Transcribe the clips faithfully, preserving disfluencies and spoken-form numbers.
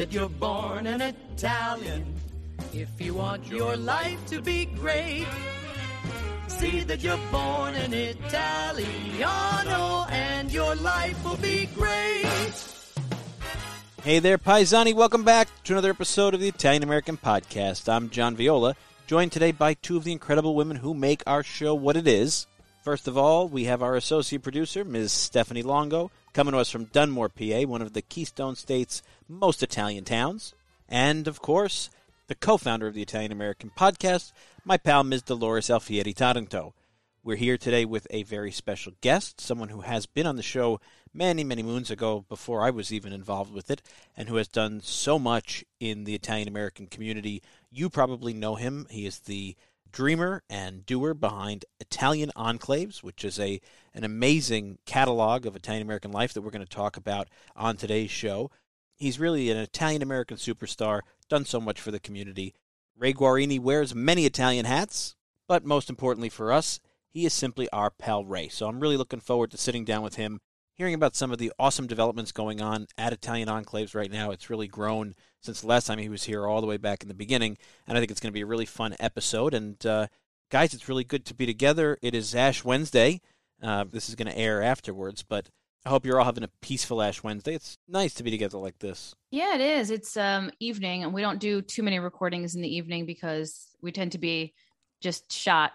that you're born an Italian. If you want your life to be great, see that you're born an Italiano, and your life will be great. Hey there, Paisani. Welcome back to another episode of the Italian American Podcast. I'm John Viola, joined today by two of the incredible women who make our show what it is. First of all, we have our associate producer, Miz Stephanie Longo, coming to us from Dunmore, P A, one of the Keystone State's most Italian towns. And, of course, the co-founder of the Italian American Podcast, my pal, Miz Dolores Alfieri Taranto. We're here today with a very special guest, someone who has been on the show many, many moons ago, before I was even involved with it, and who has done so much in the Italian-American community. You probably know him. He is the dreamer and doer behind Italian Enclaves, which is a an amazing catalog of Italian-American life that we're going to talk about on today's show. He's really an Italian-American superstar, done so much for the community. Ray Guarini wears many Italian hats, but most importantly for us, he is simply our pal Ray. So I'm really looking forward to sitting down with him, hearing about some of the awesome developments going on at Italian Enclaves right now. It's really grown since the last time he was here, all the way back in the beginning, and I think it's going to be a really fun episode. And, uh, guys, it's really good to be together. It is Ash Wednesday. Uh, this is going to air afterwards, but I hope you're all having a peaceful Ash Wednesday. It's nice to be together like this. Yeah, it is. It's um evening, and we don't do too many recordings in the evening because we tend to be just shot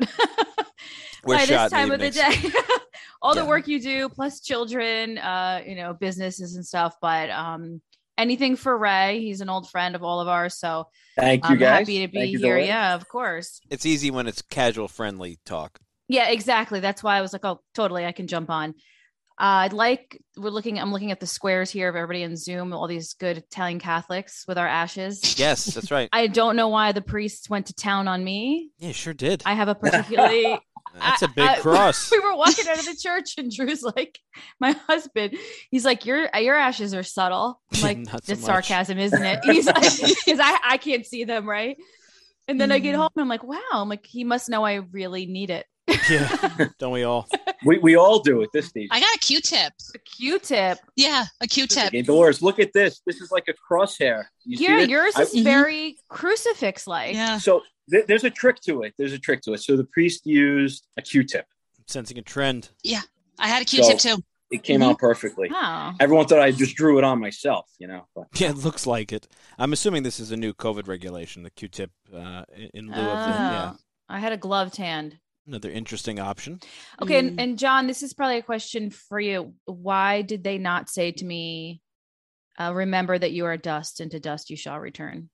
We're by shot this time in of the evenings. day. All Yeah. the work you do, plus children, uh, you know, businesses and stuff. But um, anything for Ray. He's an old friend of all of ours, so Thank you, I'm guys. happy to be Thank you, here. Dolores. Yeah, of course. It's easy when it's casual, friendly talk. Yeah, exactly. That's why I was like, oh, totally, I can jump on. Uh, I'd like, we're looking, I'm looking at the squares here of everybody in Zoom, all these good Italian Catholics with our ashes. Yes, that's right. I don't know why the priests went to town on me. Yeah, sure did. I have a particularly, That's a I- big I- cross. we were walking out of the church and Drew's like, my husband, he's like, your, your ashes are subtle. I'm like, Not so it's much. sarcasm, isn't it? He's like, because I, I can't see them. Right. And then I Mm. get home and I'm like, wow, I'm like, he must know I really need it. Yeah, don't we all? We we all do at this stage. I got a Q-tip. A Q-tip. Yeah, a Q-tip. Okay, Dolores, look at this. This is like a crosshair. You see Yeah, it? yours I- is very crucifix-like. Yeah. So th- there's a trick to it. There's a trick to it. So the priest used a Q-tip. Sensing a trend. I had a Q-tip too. It came Mhm. out perfectly. Oh. Everyone thought I just drew it on myself, you know. But Yeah, it looks like it. I'm assuming this is a new COVID regulation, the Q-tip uh, in in lieu of the, yeah, Oh. I had a gloved hand. another interesting option. Okay, Mm. and, and John, this is probably a question for you. Why did they not say to me, uh, remember that you are dust, and to dust you shall return?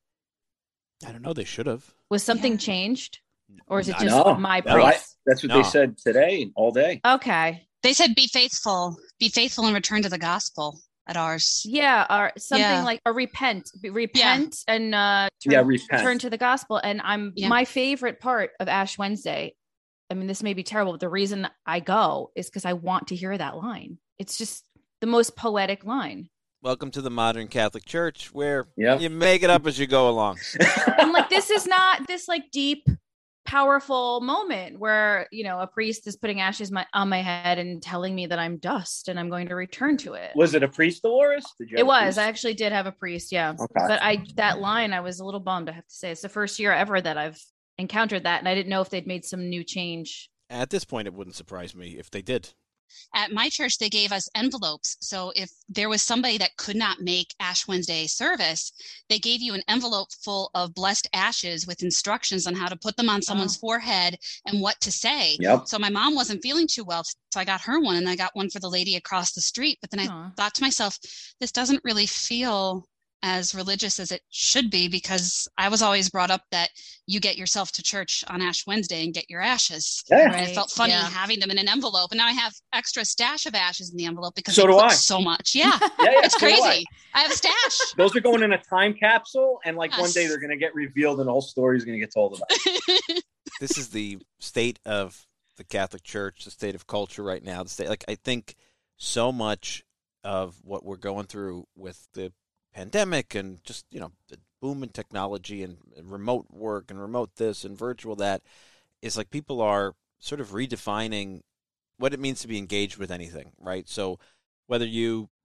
I don't know. They should have. Was something Yeah. changed? Or is it I just know. my No, I- priest? that's what No. they said today, all day. Okay. They said be faithful. Be faithful and return to the gospel at ours. Yeah, or something Yeah. like a repent, be- repent and uh turn, Yeah, repent. turn to the gospel. And I'm Yeah. my favorite part of Ash Wednesday. I mean, this may be terrible, but the reason I go is because I want to hear that line. It's just the most poetic line. Welcome to the modern Catholic Church, where Yep. you make it up as you go along. I'm like, this is not this like deep, powerful moment where, you know, a priest is putting ashes my, on my head and telling me that I'm dust and I'm going to return to it. Was it a priest, Dolores? Did you have It a was. priest? I actually did have a priest, yeah. Okay. But I that line, I was a little bummed, I have to say. It's the first year ever that I've encountered that, and I didn't know if they'd made some new change. At this point, it wouldn't surprise me if they did. At my church, they gave us envelopes. So if there was somebody that could not make Ash Wednesday service, they gave you an envelope full of blessed ashes with instructions on how to put them on someone's forehead and what to say. Yep. So my mom wasn't feeling too well, so I got her one, and I got one for the lady across the street. But then I Aw. thought to myself, this doesn't really feel as religious as it should be, because I was always brought up that you get yourself to church on Ash Wednesday and get your ashes. Yeah. And it felt funny yeah. having them in an envelope, and now I have extra stash of ashes in the envelope because So I do cook I. so much. Yeah, Yeah, yeah, it's so do I. crazy. I have a stash. Those are going in a time capsule, and like one Yes. day they're going to get revealed, and the whole story is going to get told about it. This is the state of the Catholic Church, the state of culture right now. The state, like I think, so much of what we're going through with the pandemic and just, you know, the boom in technology and remote work and remote this and virtual that is like people are sort of redefining what it means to be engaged with anything, right? So whether you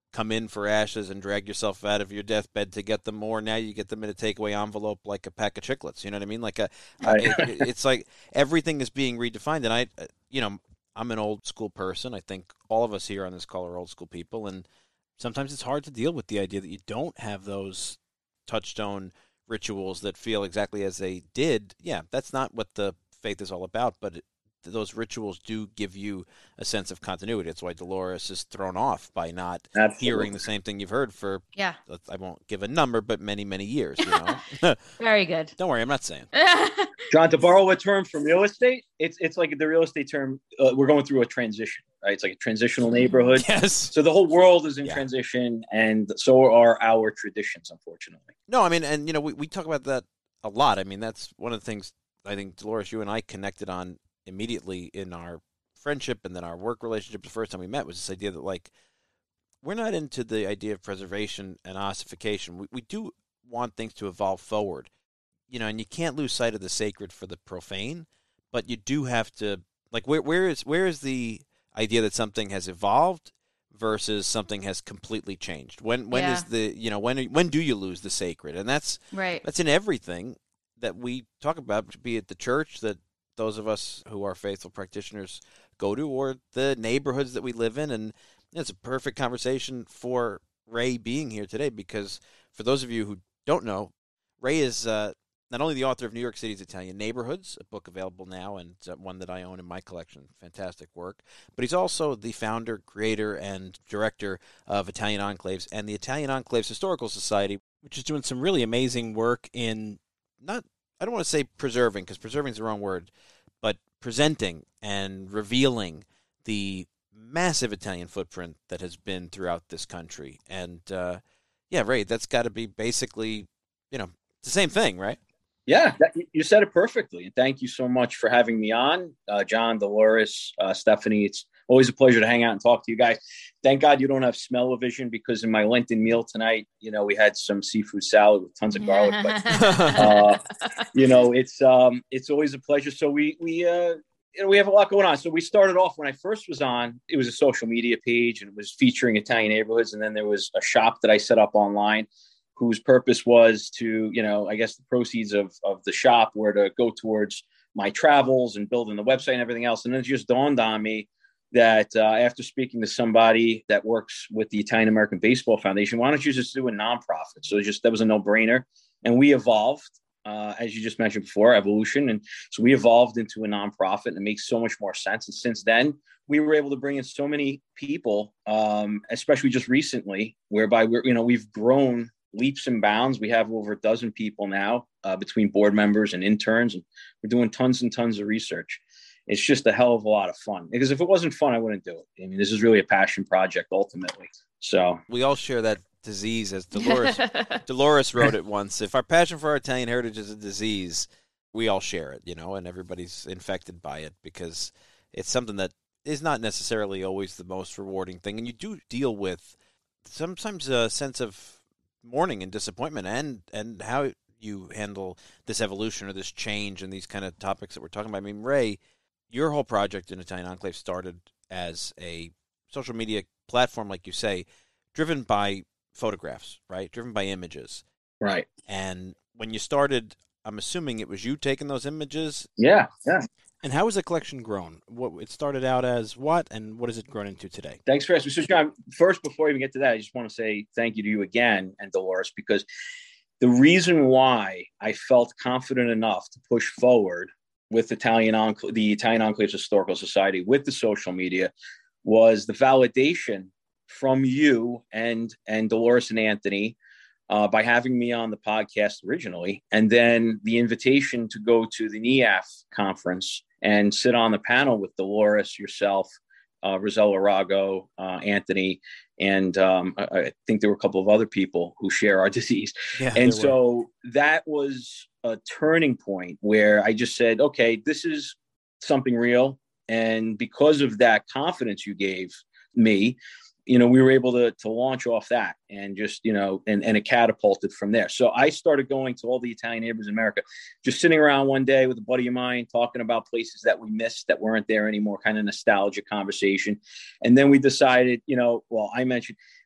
come in for ashes and drag yourself out of your deathbed to get them, or now you get them in a takeaway envelope like a pack of chiclets. You know what I mean? Like a, Right. uh, it, it's like everything is being redefined. And I, you know, I'm an old school person. I think all of us here on this call are old school people, and sometimes it's hard to deal with the idea that you don't have those touchstone rituals that feel exactly as they did. Yeah, that's not what the faith is all about, but it, those rituals do give you a sense of continuity. That's why Dolores is thrown off by not Absolutely. hearing the same thing you've heard for, Yeah. I won't give a number, but many, many years. You know, Very good. don't worry, I'm not saying. John, to borrow a term from real estate, it's it's like the real estate term. Uh, we're going through a transition, right? It's like a transitional neighborhood. Yes. So the whole world is in Yeah. transition, and so are our traditions, unfortunately. No, I mean, and you know, we, we talk about that a lot. I mean, that's one of the things I think, Dolores, you and I connected on immediately in our friendship and then our work relationship. The first time we met was this idea that, like, we're not into the idea of preservation and ossification. We, we do want things to evolve forward, you know, and you can't lose sight of the sacred for the profane, but you do have to, like, where where is where is the idea that something has evolved versus something has completely changed? When when Yeah. is the, you know, when when do you lose the sacred? And that's Right. that's in everything that we talk about, be it the church that those of us who are faithful practitioners go to, or the neighborhoods that we live in. And it's a perfect conversation for Ray being here today, because for those of you who don't know, Ray is uh, not only the author of New York City's Italian Neighborhoods, a book available now and uh, one that I own in my collection, fantastic work, but he's also the founder, creator, and director of Italian Enclaves and the Italian Enclaves Historical Society, which is doing some really amazing work in, not, I don't want to say preserving, because preserving is the wrong word, but presenting and revealing the massive Italian footprint that has been throughout this country. And, uh, yeah, Ray, that's got to be basically, you know, it's the same thing, right? Yeah, that, you said it perfectly. And thank you so much for having me on, uh, John, Dolores, uh, Stephanie. It's always a pleasure to hang out and talk to you guys. Thank God you don't have smell-o-vision, because in my Lenten meal tonight, you know, we had some seafood salad with tons of garlic. But, uh, you know, it's um, it's always a pleasure. So we we uh, you know, we have a lot going on. So we started off when I first was on. It was a social media page, and it was featuring Italian neighborhoods. And then there was a shop that I set up online, whose purpose was to, you know, I guess the proceeds of, of the shop were to go towards my travels and building the website and everything else. And then it just dawned on me that uh, after speaking to somebody that works with the Italian American Baseball Foundation, why don't you just do a nonprofit? So just, that was a no brainer. And we evolved, uh, as you just mentioned before, evolution. And so we evolved into a nonprofit, and it makes so much more sense. And since then, we were able to bring in so many people, um, especially just recently, whereby we're, you know, we've grown leaps and bounds. We have over a dozen people now, uh, between board members and interns, and we're doing tons and tons of research. It's just a hell of a lot of fun, because if it wasn't fun, I wouldn't do it. I mean, this is really a passion project ultimately. So We all share that disease, as Dolores Dolores wrote it once. If our passion for our Italian heritage is a disease, we all share it, you know, and everybody's infected by it, because it's something that is not necessarily always the most rewarding thing. And you do deal with sometimes a sense of mourning and disappointment, and, and how you handle this evolution or this change and these kind of topics that we're talking about. I mean, Ray, your whole project in Italian Enclave started as a social media platform, like you say, driven by photographs, right? Driven by images. right. And when you started, I'm assuming it was you taking those images. Yeah. Yeah. And how has the collection grown? What it started out as what, and what has it grown into today? Thanks for asking. So, John, first, before I even get to that, I just want to say thank you to you again and Dolores, because the reason why I felt confident enough to push forward with Italian Encl- the Italian Enclaves Historical Society with the social media was the validation from you and and Dolores and Anthony uh, by having me on the podcast originally, and then the invitation to go to the N E A F conference and sit on the panel with Dolores, yourself, uh, Rosella Rago, uh, Anthony, and um, I, I think there were a couple of other people who share our disease. Yeah, And so that was a turning point where I just said, okay, this is something real. And because of that confidence you gave me, you know, we were able to to launch off that and just, you know, and, and it catapulted from there. So I started going to all the Italian neighbors in America, just sitting around one day with a buddy of mine, talking about places that we missed that weren't there anymore, kind of nostalgia conversation. And then we decided, you know, well, I mentioned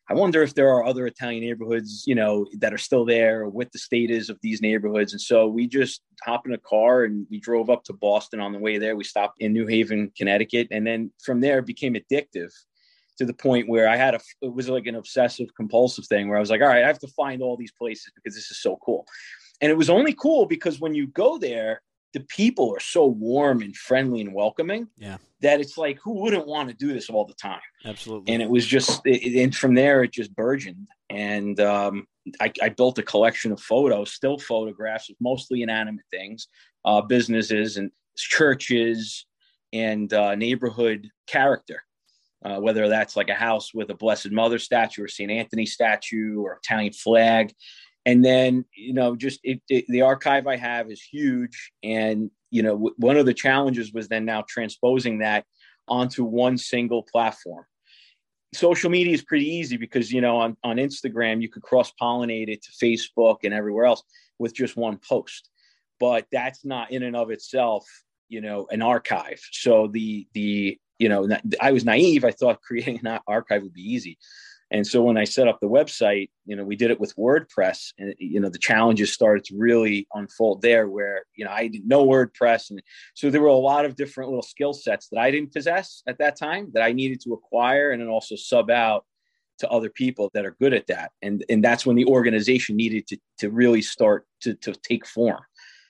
I wonder if there are other Italian neighborhoods, you know, that are still there, what the state is of these neighborhoods. And so we just hopped in a car and we drove up to Boston. On the way there, we stopped in New Haven, Connecticut. And then from there, it became addictive to the point where I had a, it was like an obsessive compulsive thing where I was like, all right, I have to find all these places because this is so cool. And it was only cool because when you go there, the people are so warm and friendly and welcoming yeah. that it's like, who wouldn't want to do this all the time? Absolutely. And it was just, it, and from there, it just burgeoned. And um, I, I built a collection of photos, still photographs of mostly inanimate things, uh, businesses and churches and uh, neighborhood character, uh, whether that's like a house with a Blessed Mother statue or Saint Anthony statue or Italian flag. And then, you know, just it, it, the archive I have is huge. And, you know, w- one of the challenges was then now transposing that onto one single platform. Social media is pretty easy because, you know, on, on Instagram, you could cross-pollinate it to Facebook and everywhere else with just one post. But that's not in and of itself, you know, an archive. So the, the you know, I was naive. I thought creating an archive would be easy. And so when I set up the website, you know, we did it with WordPress, and, you know, the challenges started to really unfold there where, you know, I didn't know WordPress. And so there were a lot of different little skill sets that I didn't possess at that time that I needed to acquire and then also sub out to other people that are good at that. And, and that's when the organization needed to, to really start to, to take form.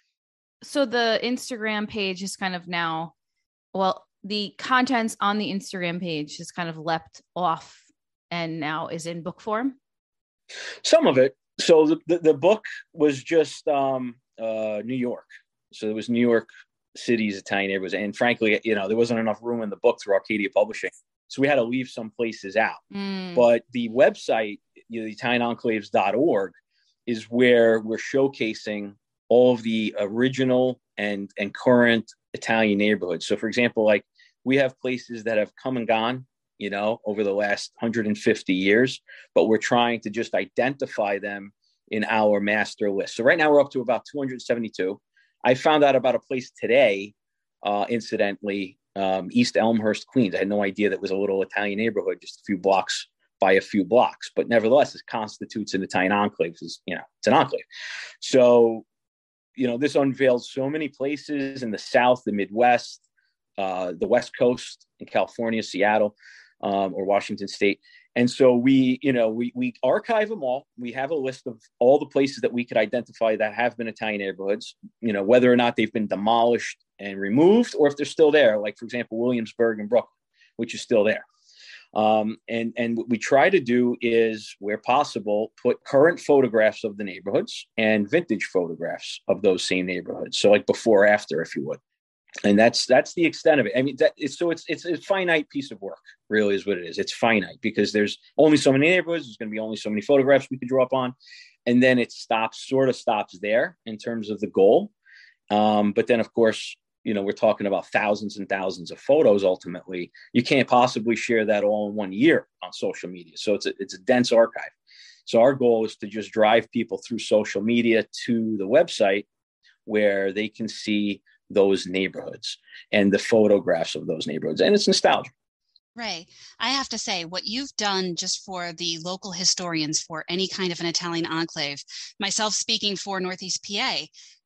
So the Instagram page is kind of now, well, the contents on the Instagram page has kind of leapt off and now is in book form? Some of it. So the, the, the book was just um, uh, New York. So it was New York City's Italian neighborhoods. And frankly, you know, there wasn't enough room in the book through Arcadia Publishing. So we had to leave some places out. Mm. But the website, you know, the Italian Enclaves dot org, is where we're showcasing all of the original and, and current Italian neighborhoods. So for example, like we have places that have come and gone, you know, over the last one hundred fifty years, but we're trying to just identify them in our master list. So right now we're up to about two hundred seventy-two. I found out about a place today, uh, incidentally, um, East Elmhurst, Queens. I had no idea that was a little Italian neighborhood, just a few blocks by a few blocks, but nevertheless, it constitutes an Italian enclave. It's, you know, it's an enclave. So, you know, this unveils so many places in the South, the Midwest, uh, the West Coast in California, Seattle, Um, or Washington State. And so we, you know, we we archive them all. We have a list of all the places that we could identify that have been Italian neighborhoods, you know, whether or not they've been demolished and removed, or if they're still there, like, for example, Williamsburg in Brooklyn, which is still there. Um, and, and what we try to do is, where possible, put current photographs of the neighborhoods and vintage photographs of those same neighborhoods. So like before, after, if you would. And that's that's the extent of it. I mean, that it's, so it's it's a finite piece of work, really, is what it is. It's finite because there's only so many neighborhoods. There's going to be only so many photographs we could draw up on, and then it stops, sort of stops there in terms of the goal. Um, but then, of course, you know, we're talking about thousands and thousands of photos. Ultimately, you can't possibly share that all in one year on social media. So it's a, it's a dense archive. So our goal is to just drive people through social media to the website where they can see those neighborhoods and the photographs of those neighborhoods. And it's nostalgia. Ray, I have to say, what you've done just for the local historians for any kind of an Italian enclave, myself speaking for Northeast P A,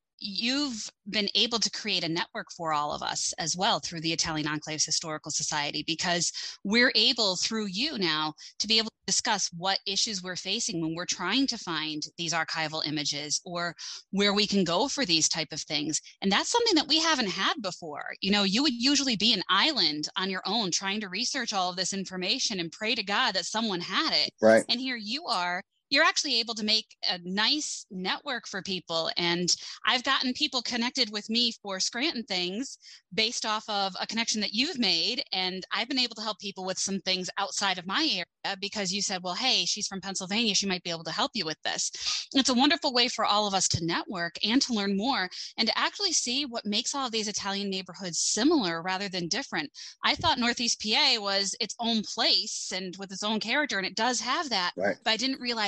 you've been able to create a network for all of us as well through the Italian Enclaves Historical Society, because we're able, through you now, to be able to discuss what issues we're facing when we're trying to find these archival images or where we can go for these type of things. And that's something that we haven't had before. You know, you would usually be an island on your own trying to research all of this information and pray to God that someone had it. Right. And here you are. You're actually able to make a nice network for people. And I've gotten people connected with me for Scranton things based off of a connection that you've made. And I've been able to help people with some things outside of my area because you said, well, hey, she's from Pennsylvania. She might be able to help you with this. It's a wonderful way for all of us to network and to learn more and to actually see what makes all of these Italian neighborhoods similar rather than different. I thought Northeast P A was its own place and with its own character, and it does have that, right. But I didn't realize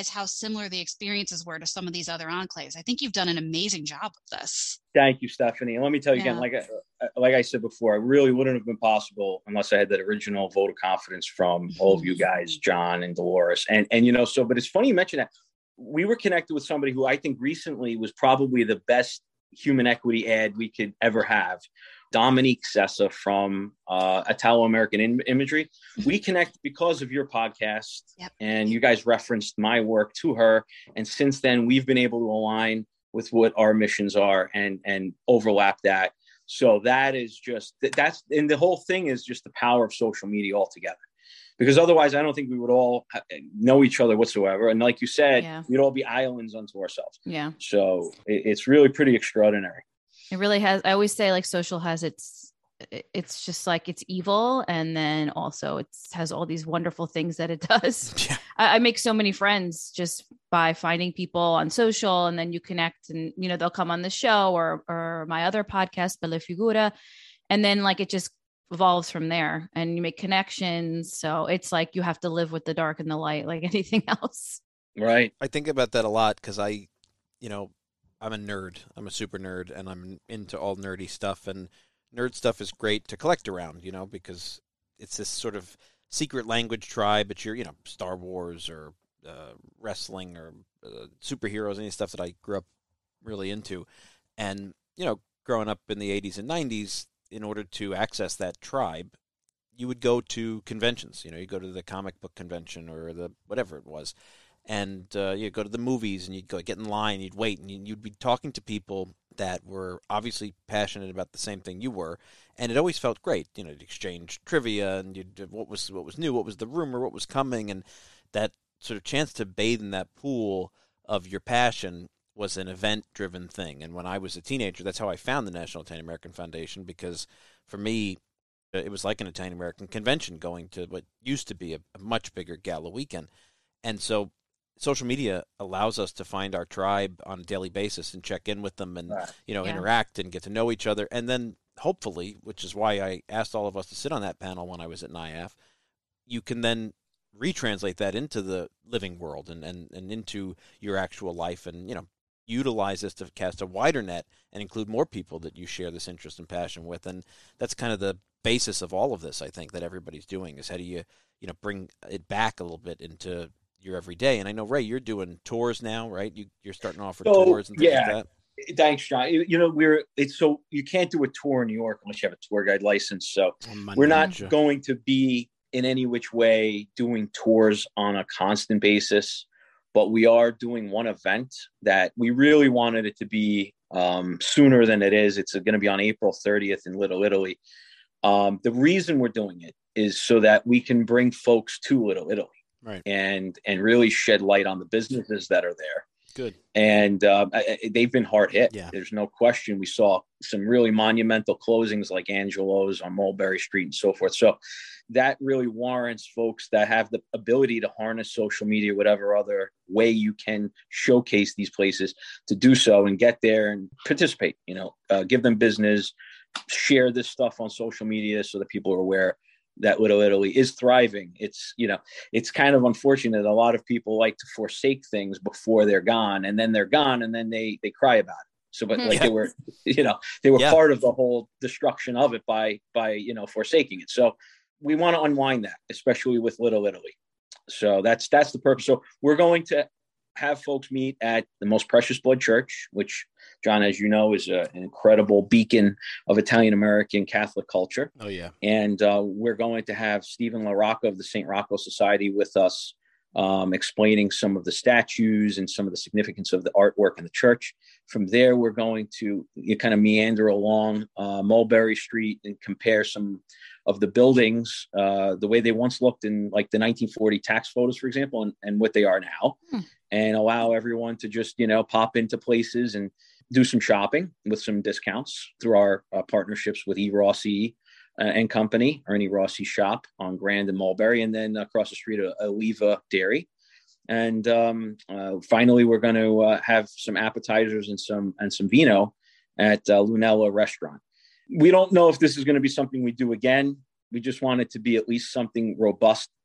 realize how similar the experiences were to some of these other enclaves. I think you've done an amazing job with this. Thank you, Stephanie. And let me tell you Yeah. again, like I, like I said before, it really wouldn't have been possible unless I had that original vote of confidence from all of you guys, John and Dolores. And, and, you know, so, but it's funny you mentioned that. We were connected with somebody who I think recently was probably the best human equity ad we could ever have. Dominique Sessa from uh, Italo-American Im- Imagery. We connect because of your podcast, yep. and you guys referenced my work to her. And since then, we've been able to align with what our missions are and and overlap that. So that is just that's and the whole thing is just the power of social media altogether. Because otherwise, I don't think we would all know each other whatsoever. And like you said, Yeah. we'd all be islands unto ourselves. Yeah. So it, it's really pretty extraordinary. It really has. I always say like social has its, it's just like it's evil. And then also it has all these wonderful things that it does. Yeah. I, I make so many friends just by finding people on social, and then you connect and, you know, they'll come on the show or, or my other podcast, Bella Figura. And then like, it just evolves from there and you make connections. So it's like, you have to live with the dark and the light, like anything else. Right. I think about that a lot because I, you know, I'm a nerd. I'm a super nerd, and I'm into all nerdy stuff. And nerd stuff is great to collect around, you know, because it's this sort of secret language tribe. It's your, you know, Star Wars or uh, wrestling or uh, superheroes, any stuff that I grew up really into. And, you know, growing up in the eighties and nineties, in order to access that tribe, you would go to conventions. You know, you go to the comic book convention or the whatever it was. And uh, you'd go to the movies and you'd go get in line, you'd wait, and you'd be talking to people that were obviously passionate about the same thing you were, and it always felt great. You know, you'd exchange trivia and you'd what was what was new, what was the rumor, what was coming, and that sort of chance to bathe in that pool of your passion was an event-driven thing. And when I was a teenager, that's how I found the National Italian American Foundation, because for me, it was like an Italian American convention going to what used to be a, a much bigger gala weekend. And so social media allows us to find our tribe on a daily basis and check in with them and, Right. you know, Yeah. interact and get to know each other. And then hopefully, which is why I asked all of us to sit on that panel when I was at N I A F, you can then retranslate that into the living world and, and, and into your actual life and, you know, utilize this to cast a wider net and include more people that you share this interest and passion with. And that's kind of the basis of all of this, I think, that everybody's doing is how do you, you know, bring it back a little bit into your everyday. And I know, Ray, you're doing tours now, right? You, you're starting off with So, tours and things yeah. like that. Thanks, John. You you know, we're it's so you can't do a tour in New York unless you have a tour guide license. So we're not Ninja. going to be in any which way doing tours on a constant basis, but we are doing one event that we really wanted it to be um, sooner than it is. It's going to be on April thirtieth in Little Italy. Um, the reason we're doing it is so that we can bring folks to Little Italy, Right. and and really shed light on the businesses that are there. Good. And uh, they've been hard hit. Yeah. There's no question. We saw some really monumental closings like Angelo's on Mulberry Street and so forth. So that really warrants folks that have the ability to harness social media, whatever other way you can showcase these places, to do so and get there and participate, you know, uh, give them business, share this stuff on social media so that people are aware that Little Italy is thriving. It's, you know, it's kind of unfortunate. A lot of people like to forsake things before they're gone, and then they're gone, and then they they cry about it. So, but like Yeah. they were, you know, they were Yeah. part of the whole destruction of it by by you know forsaking it. So we want to unwind that, especially with Little Italy. So that's that's the purpose. So we're going to have folks meet at the Most Precious Blood Church, which, John, as you know, is a, an incredible beacon of Italian American Catholic culture. Oh, yeah. And uh, we're going to have Stephen LaRocca of the Saint Rocco Society with us, um, explaining some of the statues and some of the significance of the artwork in the church. From there, we're going to you kind of meander along uh, Mulberry Street and compare some of the buildings, uh, the way they once looked in like the nineteen forty tax photos, for example, and, and what they are now, Hmm. and allow everyone to just, you know, pop into places and do some shopping with some discounts through our uh, partnerships with E. Rossi uh, and Company, or any Rossi shop on Grand and Mulberry, and then across the street, uh, Oliva Dairy. And um, uh, finally, we're going to uh, have some appetizers and some and some vino at uh, Lunella Restaurant. We don't know if this is going to be something we do again. We just want it to be at least something robust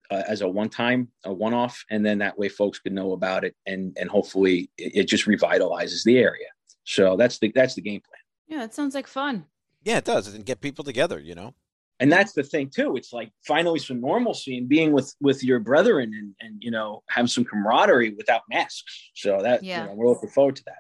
uh, as a one-time, a one-off, and then that way folks could know about it, and and hopefully it, it just revitalizes the area. So that's the that's the game plan. Yeah, it sounds like fun. Yeah, it does. And get people together, you know. And that's the thing too. It's like finally some normalcy and being with with your brethren, and and you know, have some camaraderie without masks. So that Yeah. you know, we're looking forward to that.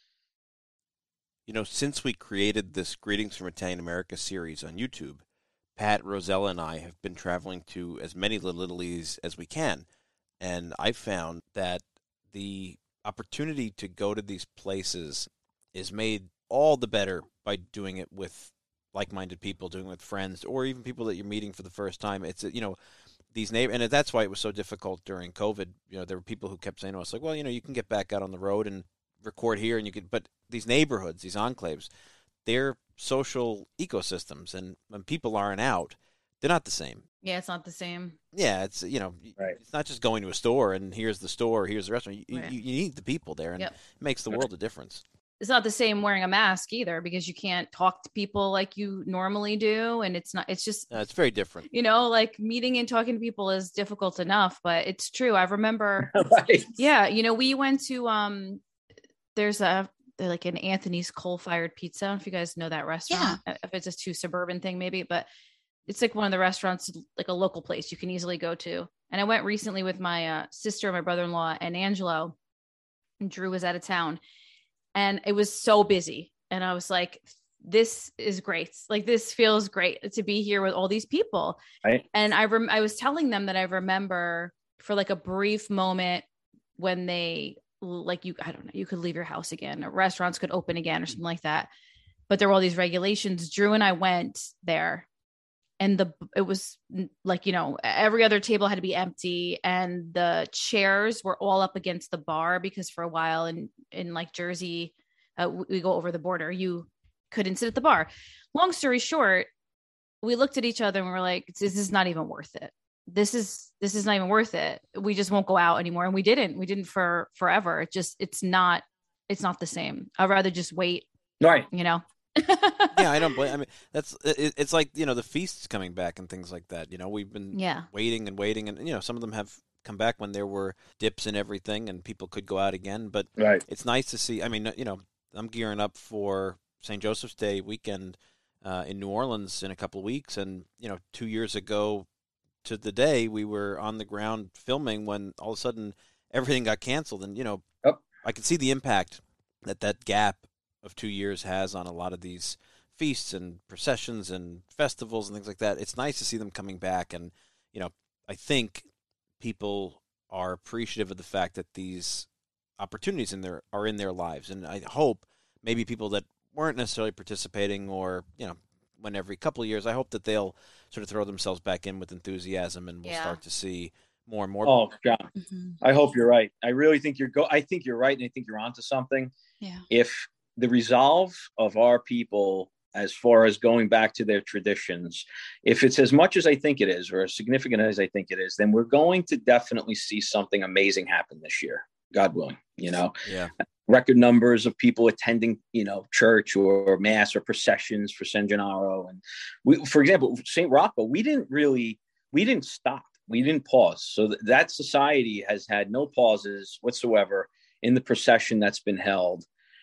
You know, since we created this Greetings from Italian America series on YouTube, Pat, Rosella, and I have been traveling to as many Little Italies as we can. And I found that the opportunity to go to these places is made all the better by doing it with like-minded people, doing it with friends, or even people that you're meeting for the first time. It's, you know, these neighbors, and that's why it was so difficult during COVID. You know, there were people who kept saying to us, like, well, you know, you can get back out on the road and record here, and you could, but these neighborhoods, these enclaves, they're social ecosystems, and when people aren't out, they're not the same. Yeah, it's not the same. Yeah, it's, you know, Right. it's not just going to a store and here's the store, here's the restaurant. You, Right. you, you need the people there, and Yep. it makes the world a difference. It's not the same wearing a mask either, because you can't talk to people like you normally do. And it's not, it's just, Uh, it's very different. you know, like meeting and talking to people is difficult enough, but it's true. I remember, Right. yeah, you know, we went to, um, there's a, they're like an Anthony's coal-fired pizza. I don't know if you guys know that restaurant, if it's a too suburban thing, maybe, but it's like one of the restaurants, like a local place you can easily go to. And I went recently with my uh, sister, my brother-in-law, and Angelo, and Drew was out of town, and it was so busy. And I was like, this is great. Like, this feels great to be here with all these people. Right. And I rem- I was telling them that I remember for like a brief moment when they, like, you, I don't know, you could leave your house again, or restaurants could open again or something like that. But there were all these regulations. Drew and I went there, and the, it was like, you know, every other table had to be empty, and the chairs were all up against the bar, because for a while in, in like Jersey, uh, we go over the border, you couldn't sit at the bar. Long story short, we looked at each other and we were like, this is not even worth it. This is, this is not even worth it. We just won't go out anymore. And we didn't, we didn't for forever. It just, it's not, it's not the same. I'd rather just wait, Right. you know? Yeah, I don't blame. I mean, that's it, it's like, you know, the feasts coming back and things like that. You know, we've been Yeah. waiting and waiting, and you know, some of them have come back when there were dips and everything, and people could go out again. But Right. it's nice to see. I mean, you know, I'm gearing up for Saint Joseph's Day weekend uh, in New Orleans in a couple of weeks, and you know, two years ago to the day, we were on the ground filming when all of a sudden everything got canceled, and you know, Yep. I could see the impact that that gap of two years has on a lot of these feasts and processions and festivals and things like that. It's nice to see them coming back, and you know, I think people are appreciative of the fact that these opportunities in their are in their lives, and I hope maybe people that weren't necessarily participating, or you know, when every couple of years, I hope that they'll sort of throw themselves back in with enthusiasm, and we'll Yeah. start to see more and more. Oh, John, Mhm. I hope you're right. I really think you're go. I think you're right, and I think you're onto something. Yeah. If the resolve of our people, as far as going back to their traditions, if it's as much as I think it is, or as significant as I think it is, then we're going to definitely see something amazing happen this year, God willing. You know, Yeah. record numbers of people attending, you know, church or mass or processions for San Gennaro. And we, for example, Saint Rocco, we didn't really, we didn't stop. We didn't pause. So th- that society has had no pauses whatsoever in the procession that's been held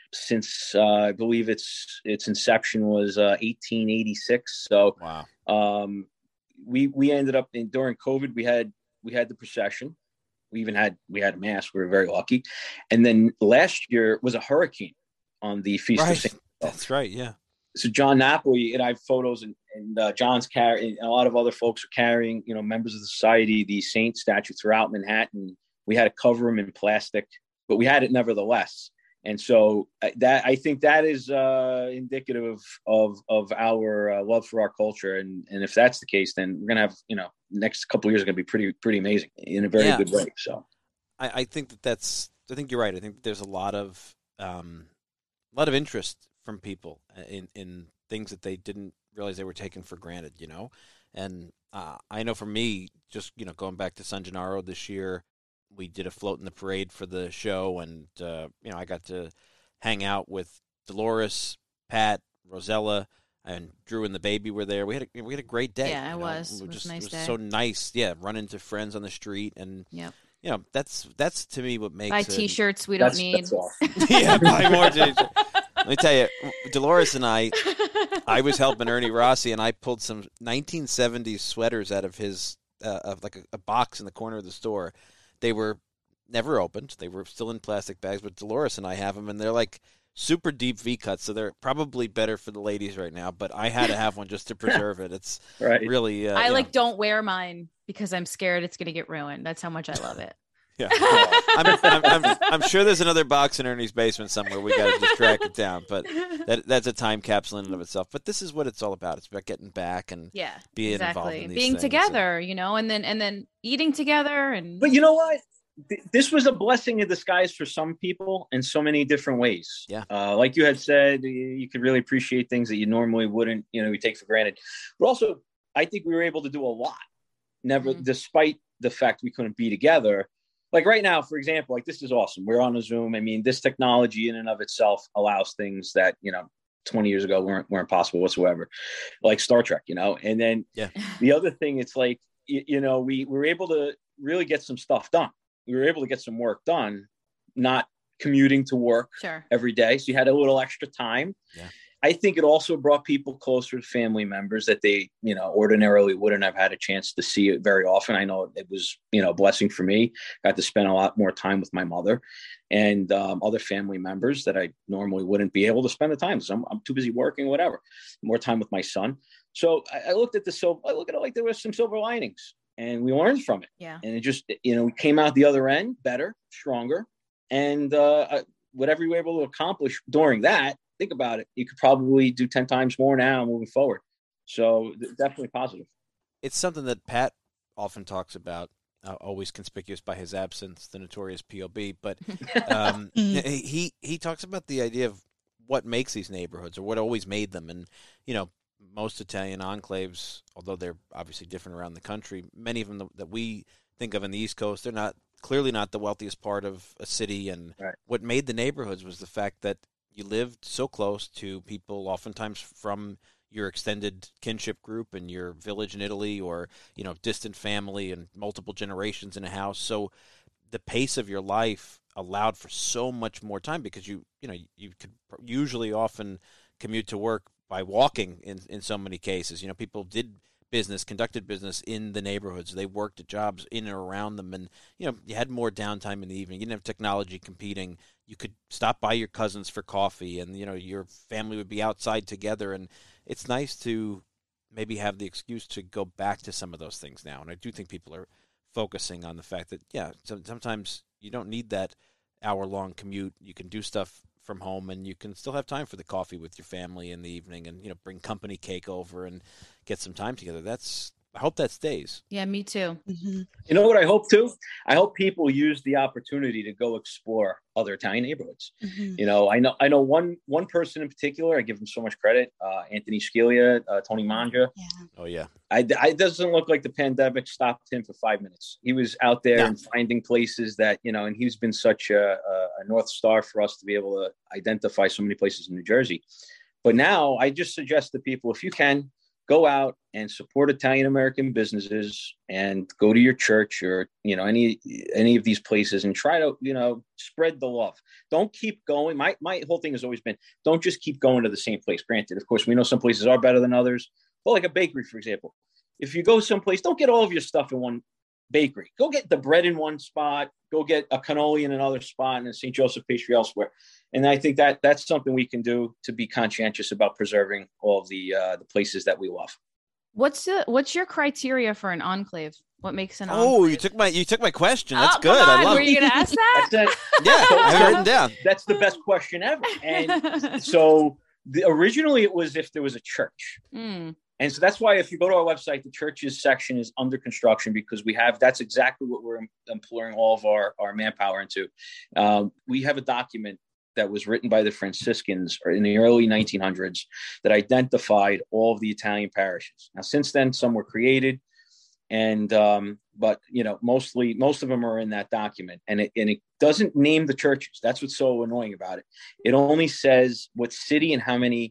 since uh, I believe its its inception was uh, eighteen eighty-six. So Wow. um, we we ended up in, during COVID. We had we had the procession. We even had we had a mass. We were very lucky. And then last year was a hurricane on the Feast of Right. Saint. That's right. Yeah. So John Napoli, and I have photos, and, and uh, John's carrying, and a lot of other folks are carrying, you know, members of the society, the saint statue throughout Manhattan. We had to cover them in plastic, but we had it nevertheless. And so uh, that, I think that is uh, indicative of of, of our uh, love for our culture. And and if that's the case, then we're gonna have, you know, next couple of years are gonna be pretty pretty amazing in a very Yeah. good way. So I, I think that that's. I think you're right. I think there's a lot of um, a lot of interest from people in in things that they didn't realize they were taken for granted. You know, and uh, I know for me, just you know, going back to San Gennaro this year, we did a float in the parade for the show, and uh, you know, I got to hang out with Dolores, Pat, Rosella. and Drew and the baby were there. We had a, we had a great day. Yeah, it you know? was. It It was just a nice it was day. so nice. Yeah, run into friends on the street, and Yep. you know that's that's to me what makes Buy it- T-shirts we don't That's, need. that's awesome. yeah, buy more t-shirts. Let me tell you, Dolores and I, I was helping Ernie Rossi, and I pulled some nineteen seventies sweaters out of his, uh, of like a, a box in the corner of the store. They were never opened. They were still in plastic bags, but Dolores and I have them, and they're like super deep V cuts, so they're probably better for the ladies right now. But I had to have one just to preserve it. It's Right. really. Uh, I you like know, don't wear mine because I'm scared it's going to get ruined. That's how much I love it. Yeah, I'm, I'm, I'm, I'm sure there's another box in Ernie's basement somewhere. We got to just track it down. But that that's a time capsule in and of itself. But this is what it's all about. It's about getting back and Yeah, being involved exactly. in these Being things. together, you know, and then and then eating together, and But you know what? Th- This was a blessing in disguise for some people in so many different ways. Yeah. Uh, like you had said, y- you could really appreciate things that you normally wouldn't, you know, you take for granted. But also, I think we were able to do a lot, never, Mhm. despite the fact we couldn't be together. Like right now, for example, like this is awesome. We're on a Zoom. I mean, this technology in and of itself allows things that, you know, twenty years ago weren't, weren't possible whatsoever, like Star Trek, you know? And then Yeah. the other thing, it's like, you, you know, we, we were able to really get some stuff done. We were able to get some work done, not commuting to work sure. every day. So you had a little extra time. Yeah. I think it also brought people closer to family members that they, you know, ordinarily wouldn't have had a chance to see it very often. I know it was, you know, a blessing for me. Got to spend a lot more time with my mother and um, other family members that I normally wouldn't be able to spend the time. So I'm, I'm too busy working, whatever. More time with my son. So I, I looked at the silver. I look at it like there was some silver linings, and we learned from it. Yeah. And it just, you know, we came out the other end better, stronger, and uh, whatever we were able to accomplish during that. Think about it. You could probably do ten times more now moving forward. So definitely positive. It's something that Pat often talks about, uh, always conspicuous by his absence, the notorious P O B. But um, he he talks about the idea of what makes these neighborhoods or what always made them. And, you know, most Italian enclaves, although they're obviously different around the country, many of them that we think of in the East Coast, they're not clearly not the wealthiest part of a city. And right. What made the neighborhoods was the fact that you lived so close to people, oftentimes from your extended kinship group and your village in Italy, or, you know, distant family and multiple generations in a house. So the pace of your life allowed for so much more time because you, you know, you could usually often commute to work by walking in, in so many cases. You know, people did business, conducted business in the neighborhoods. They worked at jobs in and around them. And, you know, you had more downtime in the evening. You didn't have technology competing. You could stop by your cousins for coffee, and, you know, your family would be outside together. And it's nice to maybe have the excuse to go back to some of those things now. And I do think people are focusing on the fact that, yeah, sometimes you don't need that hour-long commute. You can do stuff from home, and you can still have time for the coffee with your family in the evening, and, you know, bring company cake over and get some time together. That's, I hope that stays. Yeah, me too. Mm-hmm. You know what I hope too? I hope people use the opportunity to go explore other Italian neighborhoods. Mm-hmm. You know, I know I know one one person in particular. I give him so much credit. Uh, Anthony Scalia, uh, Tony Mangia. Yeah. Oh, yeah. I, I it doesn't look like the pandemic stopped him for five minutes. He was out there No. and finding places that, you know, and he's been such a, a, a North Star for us to be able to identify so many places in New Jersey. But now I just suggest to people, if you can, go out and support Italian-American businesses and go to your church or, you know, any, any of these places and try to, you know, spread the love. Don't keep going. My, my whole thing has always been, don't just keep going to the same place. Granted, of course, we know some places are better than others, but like a bakery, for example, if you go someplace, don't get all of your stuff in one bakery. Go get the bread in one spot, go get a cannoli in another spot, and a Saint Joseph pastry elsewhere. And I think that that's something we can do to be conscientious about preserving all of the uh, the places that we love. What's the what's your criteria for an enclave? What makes an Oh, enclave? you took my you took my question. That's oh, good. Come on. I love Were it. you going to ask that? That's it. Yeah, So- I have it written down. That's the best question ever. And so the, originally it was if there was a church. Mm, And so that's why if you go to our website, the churches section is under construction because we have, that's exactly what we're employing all of our, our manpower into. Um, we have a document that was written by the Franciscans in the early nineteen hundreds that identified all of the Italian parishes. Now, since then, some were created, and um, but you know, mostly most of them are in that document, and it and it doesn't name the churches. That's what's so annoying about it. It only says what city and how many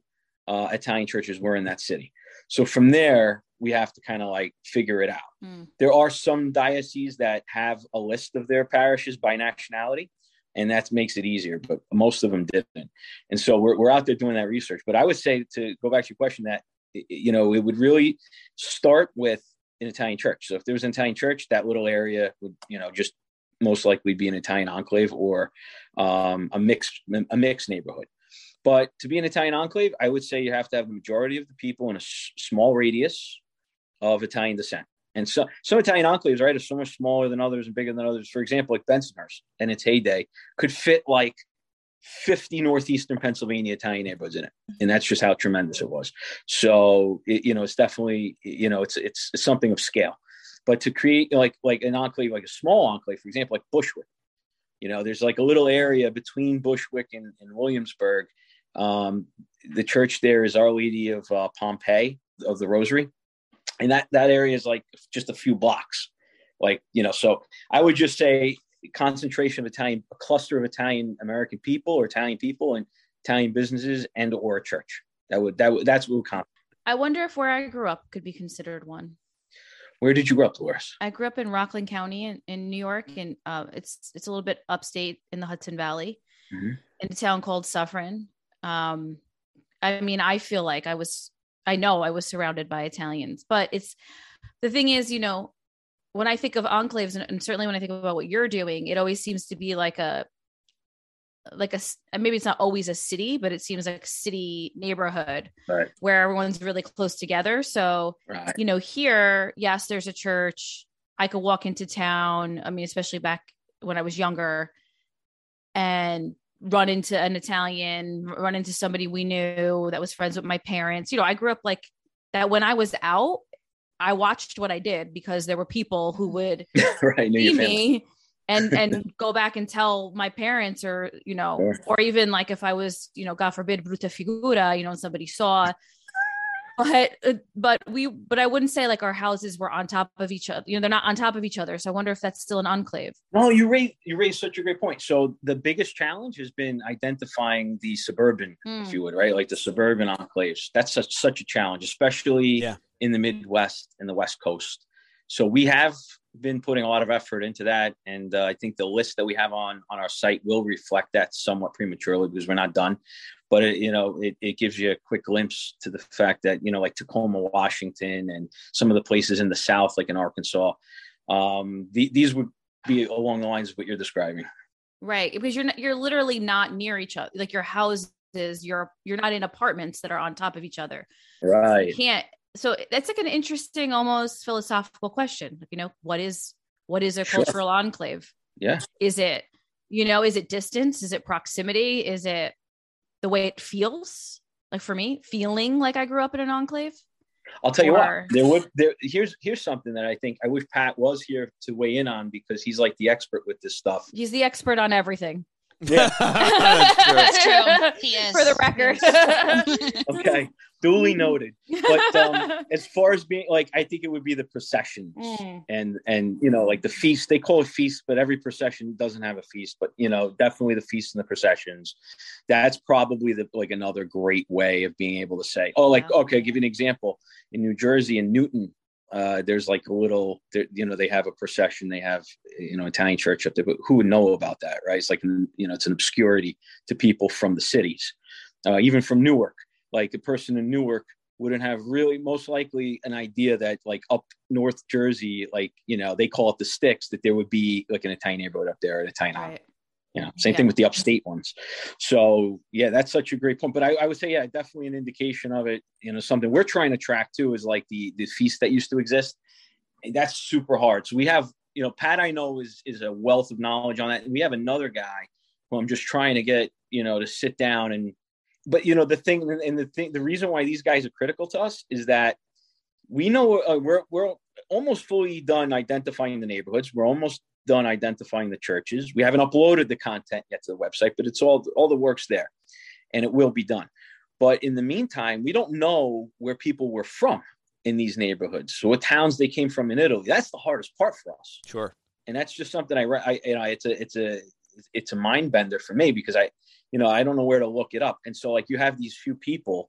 uh, Italian churches were in that city. So from there, we have to kind of like figure it out. Mm. There are some dioceses that have a list of their parishes by nationality, and that makes it easier, but most of them didn't. And so we're, we're out there doing that research. But I would say, to go back to your question, that, you know, it would really start with an Italian church. So if there was an Italian church, that little area would, you know, just most likely be an Italian enclave or um, a mixed, a mixed neighborhood. But to be an Italian enclave, I would say you have to have the majority of the people in a s- small radius of Italian descent. And so some Italian enclaves, right, are so much smaller than others and bigger than others. For example, like Bensonhurst in its heyday could fit like fifty northeastern Pennsylvania Italian neighborhoods in it. And that's just how tremendous it was. So, it, you know, it's definitely, you know, it's, it's it's something of scale. But to create like like an enclave, like a small enclave, for example, like Bushwick, you know, there's like a little area between Bushwick and, and Williamsburg. Um, the church there is Our Lady of uh, Pompeii of the Rosary. And that, that area is like just a few blocks. Like, you know, so I would just say concentration of Italian, a cluster of Italian American people or Italian people and Italian businesses and or a church. That would, that would, that's what would count. I wonder if where I grew up could be considered one. Where did you grow up, Dolores? I grew up in Rockland County in, in New York, and uh, it's it's a little bit upstate in the Hudson Valley, mm-hmm. in a town called Suffern. Um, I mean, I feel like I was, I know I was surrounded by Italians, but it's, the thing is, you know, when I think of enclaves, and, and certainly when I think about what you're doing, it always seems to be like a, like a, maybe it's not always a city, but it seems like a city neighborhood, right, where everyone's really close together. So, right. you know, here, yes, there's a church. I could walk into town. I mean, especially back when I was younger, and run into an Italian, run into somebody we knew that was friends with my parents. You know, I grew up like that. When I was out, I watched what I did because there were people who would right, see me and, and go back and tell my parents, or, you know, sure. or even like if I was, you know, God forbid, brutta figura, you know, and somebody saw, but, but we, but I wouldn't say like our houses were on top of each other. You know, they're not on top of each other. So I wonder if that's still an enclave. No, you raised, you raised such a great point. So the biggest challenge has been identifying the suburban, mm. if you would, right? Like the suburban enclaves. That's such, such a challenge, especially yeah. in the Midwest and the West Coast. So we have been putting a lot of effort into that. And uh, I think the list that we have on, on our site will reflect that somewhat prematurely because we're not done. But, it, you know, it, it gives you a quick glimpse to the fact that, you know, like Tacoma, Washington, and some of the places in the South, like in Arkansas, um, the, these would be along the lines of what you're describing. Right. Because you're not, you're literally not near each other. Like your houses, you're, you're not in apartments that are on top of each other. Right. You can't. So that's like an interesting, almost philosophical question. You know, what is, what is a Sure. cultural enclave? Yeah. Is it, you know, is it distance? Is it proximity? Is it the way it feels? Like for me, feeling like I grew up in an enclave? I'll tell you or... what, there would, there, here's, here's something that I think I wish Pat was here to weigh in on, because he's like the expert with this stuff. He's the expert on everything. Yeah. That's true. That's true. He is. For the record. Okay. Duly noted. But um, as far as being like, I think it would be the processions mm. and, and, you know, like the feast, they call it feast, but every procession doesn't have a feast, but, you know, definitely the feast and the processions. That's probably the, like another great way of being able to say, oh, like, yeah. okay, I'll give you an example. In New Jersey, in Newton, uh, there's like a little, you know, they have a procession, they have, you know, Italian church up there, but who would know about that, right? It's like, you know, it's an obscurity to people from the cities, uh, even from Newark. Like a person in Newark wouldn't have really most likely an idea that like up North Jersey, like, you know, they call it the sticks, that there would be like an Italian neighborhood up there, an Italian, right. you know, same yeah. thing with the upstate ones. So yeah, that's such a great point. But I, I would say, yeah, definitely an indication of it. You know, something we're trying to track too is like the, the feast that used to exist. And that's super hard. So we have, you know, Pat, I know is, is a wealth of knowledge on that. And we have another guy who I'm just trying to get, you know, to sit down and, but, you know, the thing and the thing, the reason why these guys are critical to us is that we know uh, we're, we're almost fully done identifying the neighborhoods. We're almost done identifying the churches. We haven't uploaded the content yet to the website, but it's all, all the work's there and it will be done. But in the meantime, we don't know where people were from in these neighborhoods. So what towns they came from in Italy. That's the hardest part for us. Sure. And that's just something I, I you know, it's a, it's a, it's a mind bender for me because I, you know, I don't know where to look it up. And so like you have these few people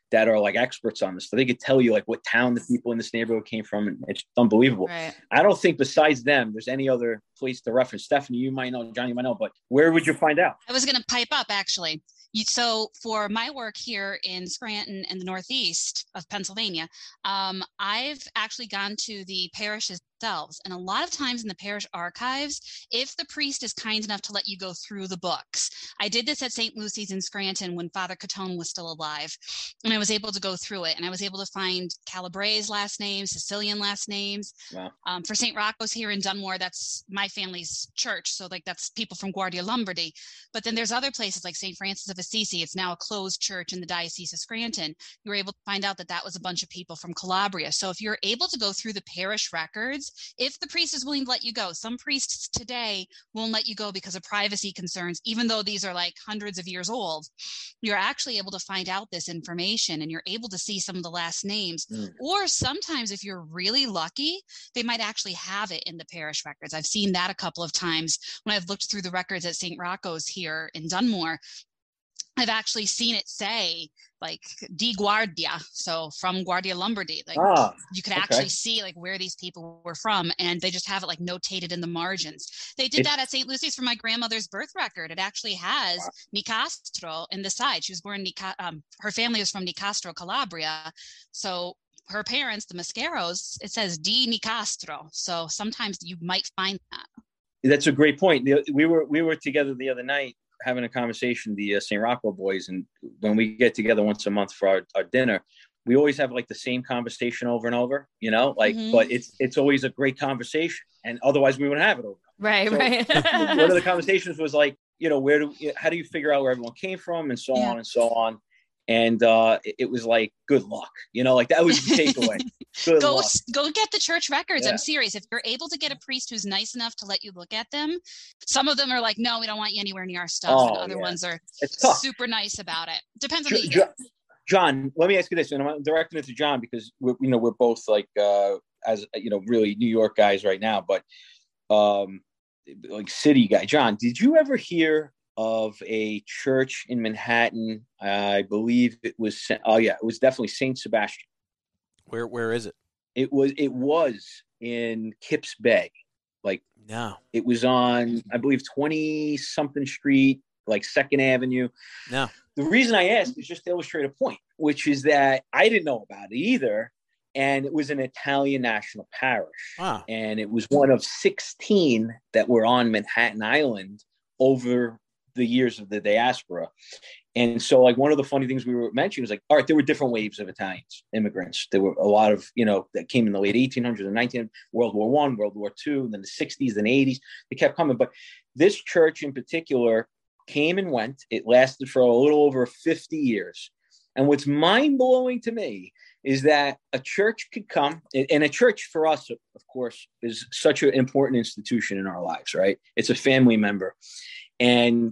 that are like experts on this. So they could tell you like what town the people in this neighborhood came from. And it's unbelievable. Right. I don't think besides them, there's any other place to reference. Stephanie, you might know, Johnny, you might know, but where would you find out? I was going to pipe up actually. You, so for my work here in Scranton and the Northeast of Pennsylvania, um, I've actually gone to the parishes themselves. And a lot of times in the parish archives, if the priest is kind enough to let you go through the books, I did this at Saint Lucy's in Scranton when Father Catone was still alive. And I was able to go through it. And I was able to find Calabre's last names, Sicilian last names. Wow. Um, for Saint Rocco's here in Dunmore, that's my family's church. So like that's people from Guardia Lombardy. But then there's other places like Saint Francis of Assisi. It's now a closed church in the Diocese of Scranton. You were able to find out that that was a bunch of people from Calabria. So if you're able to go through the parish records, if the priest is willing to let you go, some priests today won't let you go because of privacy concerns, even though these are like hundreds of years old, you're actually able to find out this information and you're able to see some of the last names. Mm. Or sometimes if you're really lucky, they might actually have it in the parish records. I've seen that a couple of times when I've looked through the records at Saint Rocco's here in Dunmore. I've actually seen it say like Di Guardia, so from Guardia Lombardy. Like ah, you could actually okay. see like where these people were from, and they just have it like notated in the margins. They did it's, that at Saint Lucy's for my grandmother's birth record. It actually has wow. Nicastro in the side. She was born in Nica- um, her family was from Nicastro, Calabria. So her parents, the Mascaros, it says Di Nicastro. So sometimes you might find that. That's a great point. We were we were together the other night having a conversation, the uh, Saint Rocco boys, and when we get together once a month for our, our dinner, we always have like the same conversation over and over, you know, like, mm-hmm. but it's it's always a great conversation, and otherwise we wouldn't have it over. Right, so right. One of the conversations was like, you know, where do how do you figure out where everyone came from, and so yeah. on and so on. And uh, it, it was like, good luck, you know, like that was the takeaway. Good go, luck. Go get the church records. Yeah. I'm serious. If you're able to get a priest who's nice enough to let you look at them, some of them are like, no, we don't want you anywhere near our stuff. Oh, and other yeah. ones are super nice about it. Depends on jo- the jo- John, let me ask you this, and I'm directing it to John because we're, you know, we're both like, uh, as you know, really New York guys right now, but um, like city guy. John, did you ever hear of a church in Manhattan? I believe it was, oh yeah, it was definitely Saint Sebastian. Where, where is it? It was, it was in Kips Bay. Like, no, it was on, I believe, twenty something street, like Second Avenue. No, the reason I asked is just to illustrate a point, which is that I didn't know about it either. And it was an Italian national parish. Wow. And it was one of sixteen that were on Manhattan Island over the years of the diaspora. And so like one of the funny things we were mentioning was like, all right, there were different waves of Italians, immigrants. There were a lot of, you know, that came in the late eighteen hundreds and nineteen, World War One, World War Two, and then the sixties and eighties, they kept coming. But this church in particular came and went. It lasted for a little over fifty years. And what's mind blowing to me is that a church could come, and a church for us, of course, is such an important institution in our lives, right? It's a family member. And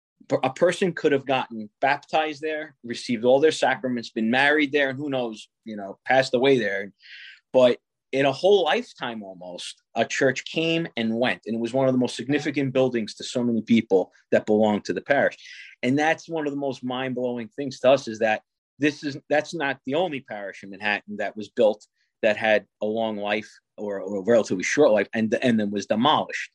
a person could have gotten baptized there, received all their sacraments, been married there, and who knows, you know, passed away there. But in a whole lifetime almost, a church came and went. And it was one of the most significant buildings to so many people that belong to the parish. And that's one of the most mind-blowing things to us, is that this is that's not the only parish in Manhattan that was built that had a long life or, or a relatively short life and, and then was demolished.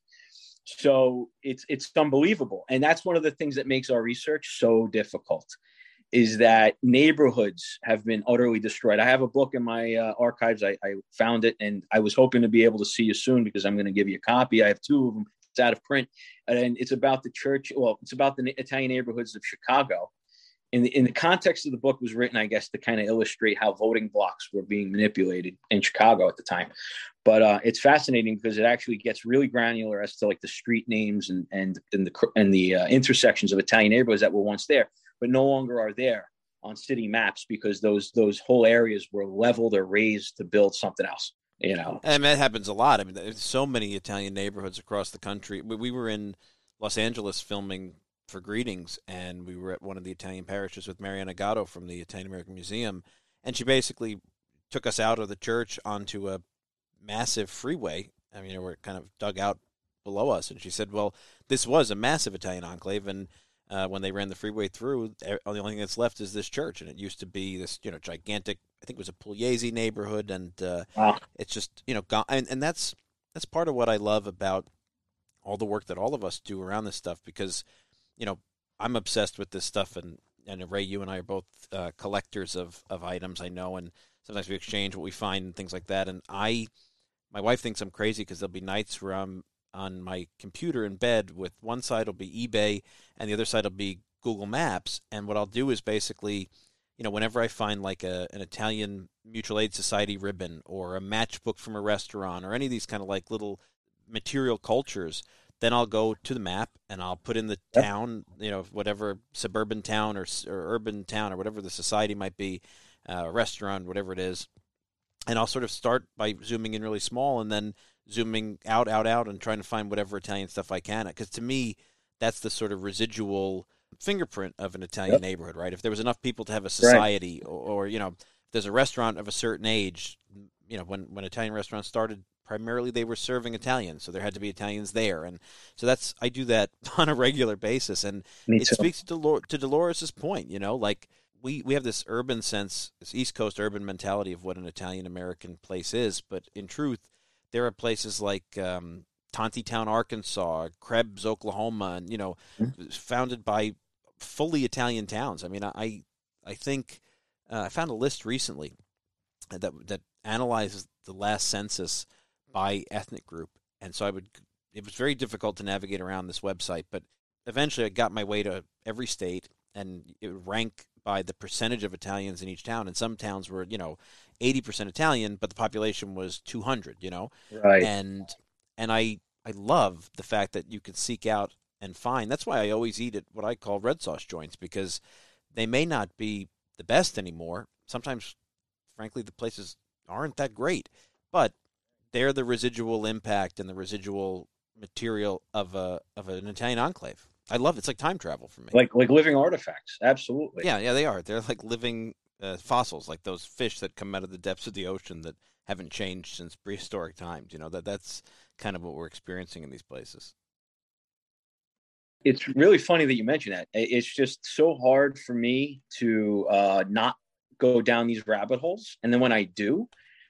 So it's it's unbelievable. And that's one of the things that makes our research so difficult, is that neighborhoods have been utterly destroyed. I have a book in my uh, archives. I, I found it, and I was hoping to be able to see you soon because I'm going to give you a copy. I have two of them. It's out of print. And it's about the church. Well, it's about the Italian neighborhoods of Chicago. In the, in the context of the book was written, I guess, to kind of illustrate how voting blocks were being manipulated in Chicago at the time. But uh, it's fascinating because it actually gets really granular as to like the street names and and and the and the uh, intersections of Italian neighborhoods that were once there, but no longer are there on city maps because those those whole areas were leveled or raised to build something else. You know, and that happens a lot. I mean, there's so many Italian neighborhoods across the country. We, we were in Los Angeles filming for Greetings, and we were at one of the Italian parishes with Mariana Gatto from the Italian American Museum, and she basically took us out of the church onto a massive freeway. I mean, we're kind of dug out below us, and she said, well, this was a massive Italian enclave, and uh, when they ran the freeway through, the only thing that's left is this church, and it used to be this, you know, gigantic. I think it was a Pugliese neighborhood, and uh, Wow. it's just, you know, gone. And, and that's that's part of what I love about all the work that all of us do around this stuff, because, you know, I'm obsessed with this stuff, and and Ray, you and I are both uh, collectors of of items, I know, and sometimes we exchange what we find and things like that. And I, my wife thinks I'm crazy because there'll be nights where I'm on my computer in bed with one side will be eBay and the other side will be Google Maps. And what I'll do is basically, you know, whenever I find like a, an Italian Mutual Aid Society ribbon or a matchbook from a restaurant or any of these kind of like little material cultures, then I'll go to the map and I'll put in the Yep. town, you know, whatever suburban town or, or urban town or whatever the society might be, uh, restaurant, whatever it is. And I'll sort of start by zooming in really small and then zooming out, out, out, and trying to find whatever Italian stuff I can. Because to me, that's the sort of residual fingerprint of an Italian Yep. neighborhood, right? If there was enough people to have a society, or, or, you know, if there's a restaurant of a certain age, you know, when, when Italian restaurants started, primarily they were serving Italian, so there had to be Italians there. And so that's, I do that on a regular basis. And Me it too. speaks to, Dolor- to Dolores' point, you know, like, We, we have this urban sense, this East Coast urban mentality of what an Italian-American place is. But in truth, there are places like um, Tontitown, Arkansas, Krebs, Oklahoma, and, you know, Mm-hmm. founded by fully Italian towns. I mean, I I think uh, I found a list recently that that analyzes the last census by ethnic group. And so I would, it was very difficult to navigate around this website, but eventually I got my way to every state, and it would rank by the percentage of Italians in each town. And some towns were, you know, eighty percent Italian, but the population was two hundred, you know? Right. And, and I, I love the fact that you can seek out and find. That's why I always eat at what I call red sauce joints, because they may not be the best anymore. Sometimes, frankly, the places aren't that great, but they're the residual impact and the residual material of a of an Italian enclave. I love it. It's like time travel for me. Like like living artifacts. Absolutely. Yeah, yeah, they are. They're like living uh, fossils, like those fish that come out of the depths of the ocean that haven't changed since prehistoric times. You know, that that's kind of what we're experiencing in these places. It's really funny that you mentioned that. It's just so hard for me to uh, not go down these rabbit holes. And then when I do,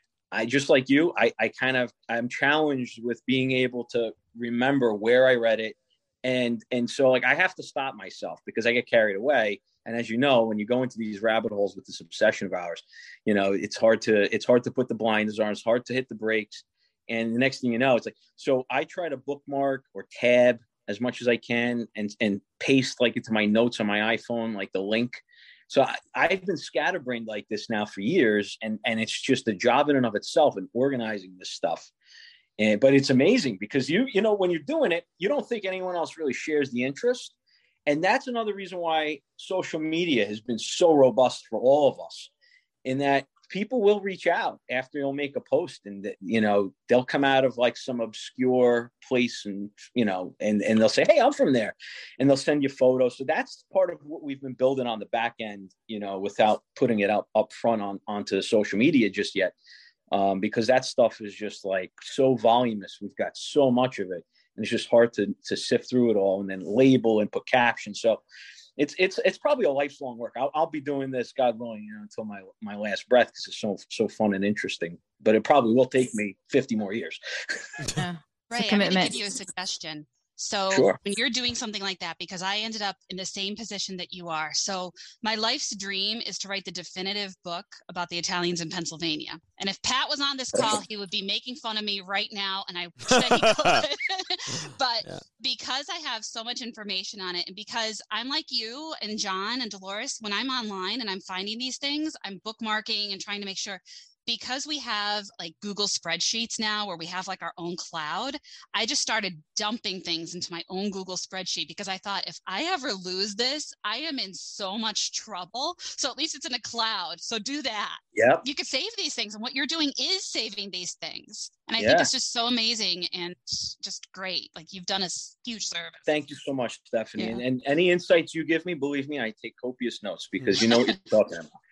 I just like you, I, I kind of, I'm challenged with being able to remember where I read it. And, and so like, I have to stop myself because I get carried away. And as you know, when you go into these rabbit holes with this obsession of ours, you know, it's hard to, it's hard to put the blinders on, it's hard to hit the brakes. And the next thing you know, it's like, so I try to bookmark or tab as much as I can and, and paste like into my notes on my iPhone, like the link. So I, I've been scatterbrained like this now for years, and, and it's just a job in and of itself in organizing this stuff. And, but it's amazing because you, you know, when you're doing it, you don't think anyone else really shares the interest. And that's another reason why social media has been so robust for all of us, in that people will reach out after you'll make a post, and that, you know, they'll come out of like some obscure place and, you know, and, and they'll say, hey, I'm from there, and they'll send you photos. So that's part of what we've been building on the back end, you know, without putting it up, up front on, onto social media just yet. Um, because that stuff is just like so voluminous. We've got so much of it, and it's just hard to, to sift through it all and then label and put captions. So It's it's it's probably a lifelong work. I'll, I'll be doing this, God willing, you know, until my my last breath, because it's so so fun and interesting. But it probably will take me fifty more years. Yeah. Right. I'm going to give you a suggestion. So Sure. when you're doing something like that, because I ended up in the same position that you are. So my life's dream is to write the definitive book about the Italians in Pennsylvania. And if Pat was on this call, he would be making fun of me right now. And I wish that he could. But Yeah. because I have so much information on it, and because I'm like you and John and Dolores, when I'm online and I'm finding these things, I'm bookmarking and trying to make sure. Because we have like Google spreadsheets now where we have like our own cloud, I just started dumping things into my own Google spreadsheet, because I thought, if I ever lose this, I am in so much trouble. So at least it's in a cloud. So do that. Yep. You could save these things, and what you're doing is saving these things. And I Yeah. think it's just so amazing and just great. Like, you've done a huge service. Thank you so much, Stephanie. Yeah. And, and any insights you give me, believe me, I take copious notes, because you know what you're talking about.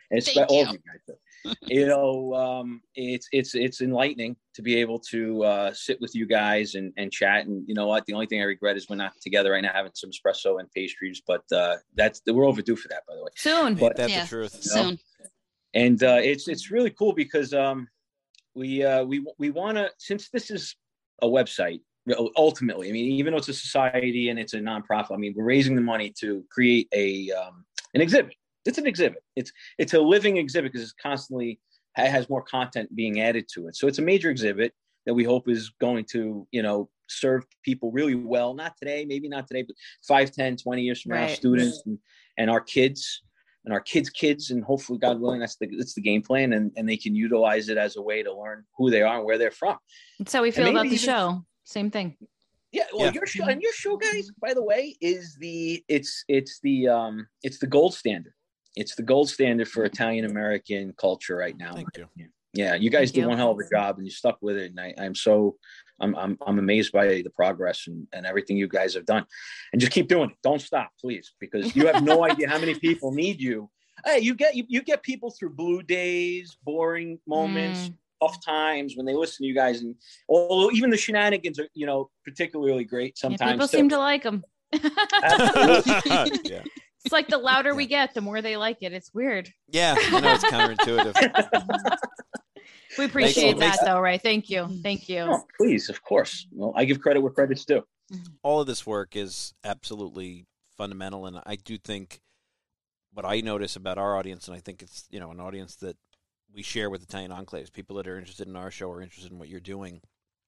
And it's Thank all you. of you guys. You know, um, it's it's it's enlightening to be able to uh, sit with you guys and, and chat. And you know what? The only thing I regret is we're not together right now having some espresso and pastries. But uh, that's we're overdue for that, by the way. Soon. Ain't But, that Yeah. the truth? you know, Soon. and uh, it's it's really cool because um, we uh, we we want to, since this is a website. Ultimately, I mean, even though it's a society and it's a nonprofit, I mean, we're raising the money to create a um, an exhibit. It's an exhibit. It's it's a living exhibit because it's constantly has more content being added to it. So it's a major exhibit that we hope is going to, you know, serve people really well. Not today, maybe not today, but five, ten, twenty years from now, Right. students and, and our kids and our kids' kids, and hopefully, God willing, that's the that's the game plan, and, and they can utilize it as a way to learn who they are and where they're from. That's how we feel And about maybe the even- show. Same thing. Yeah, well, Yeah. your show and your show, guys, by the way, is the it's it's the um it's the gold standard. It's the gold standard for Italian American culture right now. Thank you. Yeah, you guys Thank did you. one hell of a job, and you stuck with it. And I, I'm so I'm I'm I'm amazed by the progress and, and everything you guys have done. And just keep doing it. Don't stop, please, because you have no idea how many people need you. Hey, you get you, you get people through blue days, boring moments. Mm. Tough times when they listen to you guys, and although even the shenanigans are, you know, particularly great Yeah, sometimes. people too. seem to like them. Absolutely. yeah. It's like the louder we get, the more they like it. It's weird. Yeah. I know it's counterintuitive. We appreciate makes- that, though, right? Thank you. Thank you. Oh, please, of course. Well, I give credit where credit's due. All of this work is absolutely fundamental, and I do think what I notice about our audience, and I think it's, you know, an audience that we share with Italian Enclaves, people that are interested in our show are interested in what you're doing.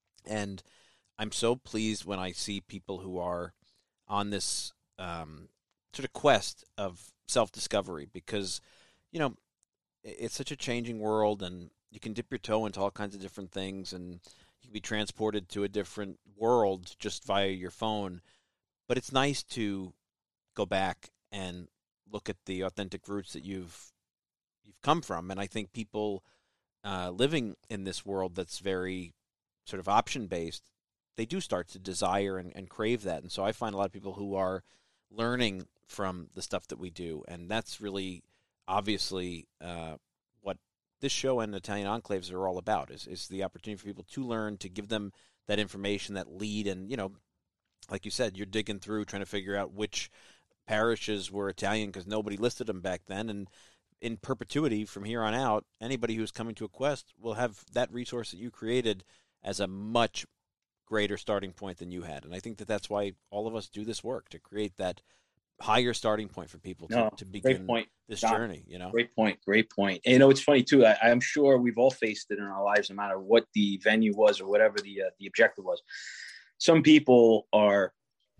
And I'm so pleased when I see people who are on this um, sort of quest of self-discovery, because, you know, it's such a changing world, and you can dip your toe into all kinds of different things, and you can be transported to a different world just via your phone. But it's nice to go back and look at the authentic roots that you've you've come from. And I think people uh, living in this world that's very sort of option-based, they do start to desire and, and crave that. And so I find a lot of people who are learning from the stuff that we do, and that's really obviously uh, what this show and Italian Enclaves are all about, is, is the opportunity for people to learn, to give them that information, that lead. And, you know, like you said, you're digging through trying to figure out which parishes were Italian because nobody listed them back then. And in perpetuity from here on out, anybody who's coming to a quest will have that resource that you created as a much greater starting point than you had. And I think that that's why all of us do this work, to create that higher starting point for people to, No, to great begin point. this John. journey, you know? Great point. Great point. And, you know, it's funny too. I, I'm sure we've all faced it in our lives, no matter what the venue was or whatever the uh, the objective was. Some people are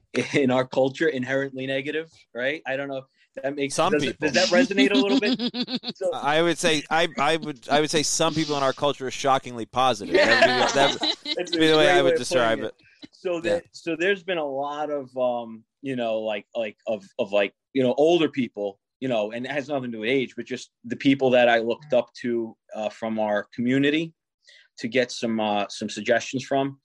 in our culture inherently negative, right? I don't know. That makes Some does, people. Does that resonate a little bit? So, I would say I, I would I would say some people in our culture are shockingly positive. Yeah. That would be, that That's would a be the way great I would of describe putting it. So that Yeah. so there's been a lot of um, you know, like like of of like, you know, older people, you know, and it has nothing to do with age, but just the people that I looked up to uh, from our community to get some uh, some suggestions from.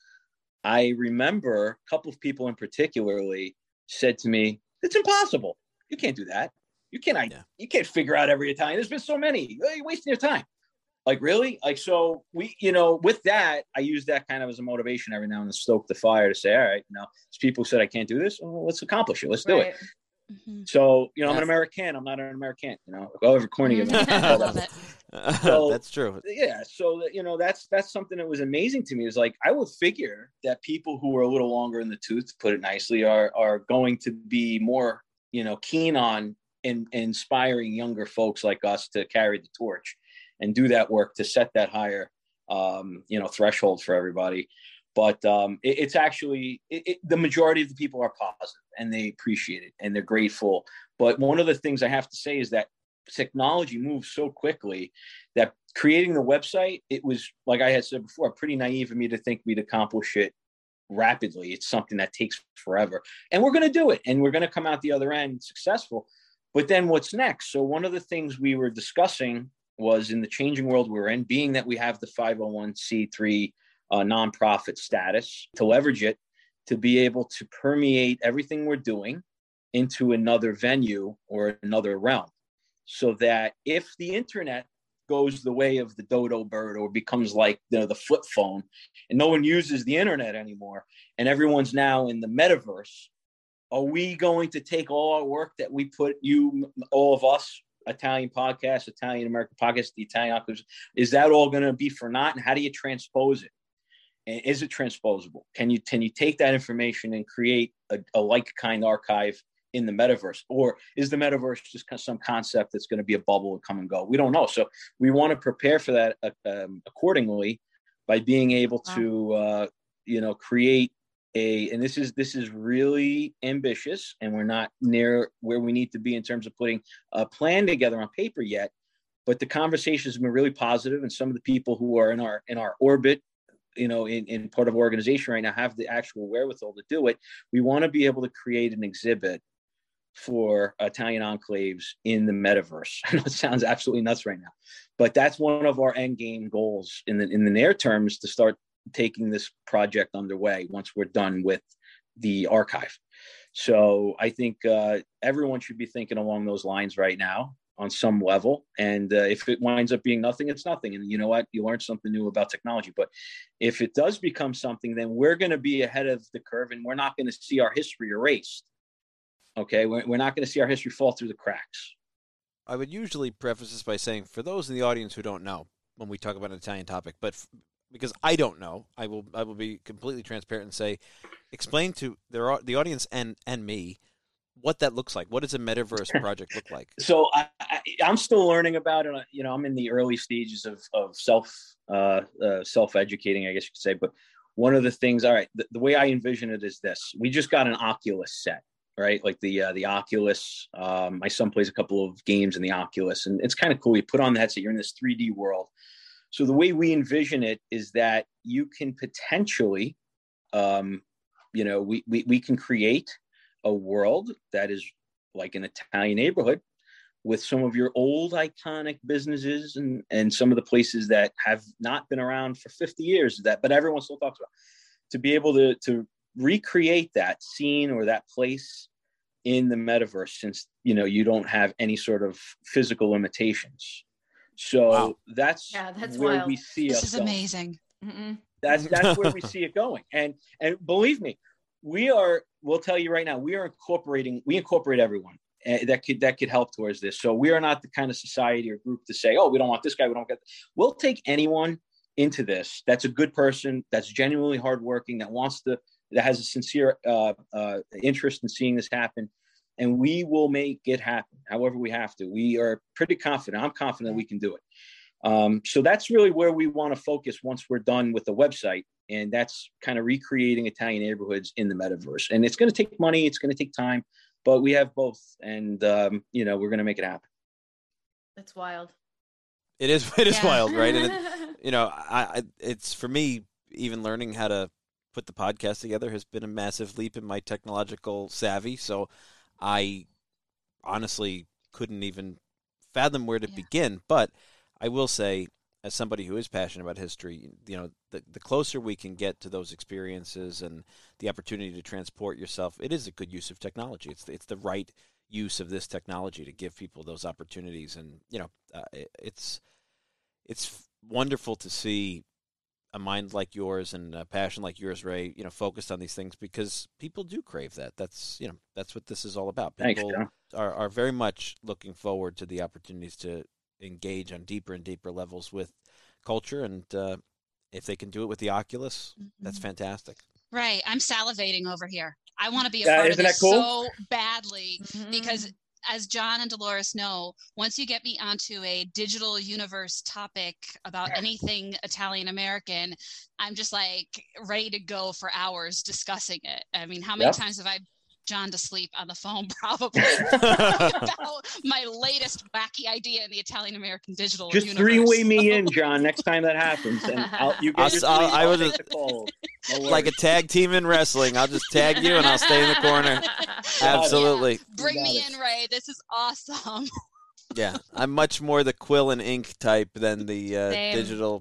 I remember a couple of people in particularly said to me, "It's impossible. You can't do that. You can't. I, Yeah. You can't figure out every Italian. There's been so many. You're wasting your time." Like, really? Like, so we, you know, with that, I use that kind of as a motivation every now and then to stoke the fire to say, all right, you know, there's people who said I can't do this. Well, let's accomplish it. Let's do it. Mhm. So, you know, I'm Yeah. an American. I'm not an American, you know, however corny of Mhm. I love it. So- That's true. Yeah. So, that, you know, that's, that's something that was amazing to me, is like, I would figure that people who are a little longer in the tooth, to put it nicely, are, are going to be more, you know, keen on in, inspiring younger folks like us to carry the torch and do that work to set that higher, um, you know, threshold for everybody. But um, it, it's actually it, it, the majority of the people are positive and they appreciate it and they're grateful. But one of the things I have to say is that technology moves so quickly that creating the website, it was, like I had said before, pretty naive of me to think we'd accomplish it rapidly. It's something that takes forever, and we're going to do it, and we're going to come out the other end successful. But then what's next? So one of the things we were discussing was, in the changing world we're in, being that we have the five oh one c three uh, nonprofit status, to leverage it to be able to permeate everything we're doing into another venue or another realm. so that if the internet goes the way of the dodo bird or becomes like you know, the flip phone and no one uses the internet anymore and everyone's now in the metaverse, are we going to take all our work that we put, you, all of us, Italian podcast, Italian American podcast, the Italian, is that all going to be for naught? And how do you transpose it? And is it transposable? Can you can you take that information and create a, a like kind archive in the metaverse? Or is the metaverse just some concept that's going to be a bubble and come and go? We don't know. So we want to prepare for that uh, um, accordingly by being able wow. to, uh, you know, create a, and this is, this is really ambitious and we're not near where we need to be in terms of putting a plan together on paper yet, but the conversations have been really positive, and some of the people who are in our, in our orbit, you know, in, in part of our organization right now have the actual wherewithal to do it. We want to be able to create an exhibit for Italian enclaves in the metaverse. I know it sounds absolutely nuts right now, but that's one of our end game goals in the, in the near term, is to start taking this project underway once we're done with the archive. So I think uh, everyone should be thinking along those lines right now on some level. And uh, if it winds up being nothing, it's nothing. And you know what? You learn something new about technology. But if it does become something, then we're going to be ahead of the curve and we're not going to see our history erased. Okay. We're, we're not going to see our history fall through the cracks. I would usually preface this by saying, for those in the audience who don't know, when we talk about an Italian topic, but f- because I don't know, I will I will be completely transparent and say, explain to their, the audience and, and me what that looks like. What does a metaverse project look like? So I, I, I'm still learning about it. You know, I'm in the early stages of, of self, uh, uh, self-educating, I guess you could say. But one of the things, all right, the, the way I envision it is this. We just got an Oculus set, right? Like the, uh, the Oculus, um, my son plays a couple of games in the Oculus, and it's kind of cool. You put on the headset, you're in this three D world. So the way we envision it is that you can potentially, um, you know, we, we, we can create a world that is like an Italian neighborhood with some of your old iconic businesses and, and some of the places that have not been around for fifty years, that, but everyone still talks about, to be able to, to recreate that scene or that place in the metaverse, since, you know, you don't have any sort of physical limitations. So wow. that's, yeah, that's where wild. we see this ourselves. is amazing. Mm-mm. That's, that's where we see it going. And, and believe me, we are, we'll tell you right now, we are incorporating, we incorporate everyone uh, that could, that could help towards this. So we are not the kind of society or group to say, oh, we don't want this guy. We don't get, we'll take anyone into this. That's a good person. That's genuinely hardworking, that wants to, that has a sincere uh, uh, interest in seeing this happen. And we will make it happen however we have to. We are pretty confident. I'm confident we can do it. Um, so that's really where we want to focus once we're done with the website. And that's kind of recreating Italian neighborhoods in the metaverse. And it's going to take money. It's going to take time, but we have both. And, um, you know, we're going to make it happen. That's wild. It is, it is Yeah. wild, right? And, it, you know, I, I, it's for me, even learning how to put the podcast together has been a massive leap in my technological savvy. So I honestly couldn't even fathom where to Yeah. begin. But I will say, as somebody who is passionate about history, you know, the, the closer we can get to those experiences and the opportunity to transport yourself, it is a good use of technology. It's it's the right use of this technology to give people those opportunities. And, you know, uh, it, it's it's wonderful to see a mind like yours and a passion like yours, Ray, you know, focused on these things, because people do crave that. That's, you know, that's what this is all about. People Thanks, are, are very much looking forward to the opportunities to engage on deeper and deeper levels with culture. And uh, if they can do it with the Oculus, mm-hmm. that's fantastic. Right. I'm salivating over here. I want to be a Yeah, part of isn't this that cool? so badly Mm-hmm. because, as John and Dolores know, once you get me onto a digital universe topic about anything Italian American, I'm just like ready to go for hours discussing it. I mean, how many Yep. times have I John to sleep on the phone, probably, about my latest wacky idea in the Italian American digital Just universe. three-way me in, John, next time that happens. And I'll, you I'll, get your I'll, three, I I'll will take just, the call. No like a worries. tag team in wrestling. I'll just tag you and I'll stay in the corner. Absolutely. Bring You me got in, Ray. This is awesome. Yeah. I'm much more the quill and ink type than the uh, Same. digital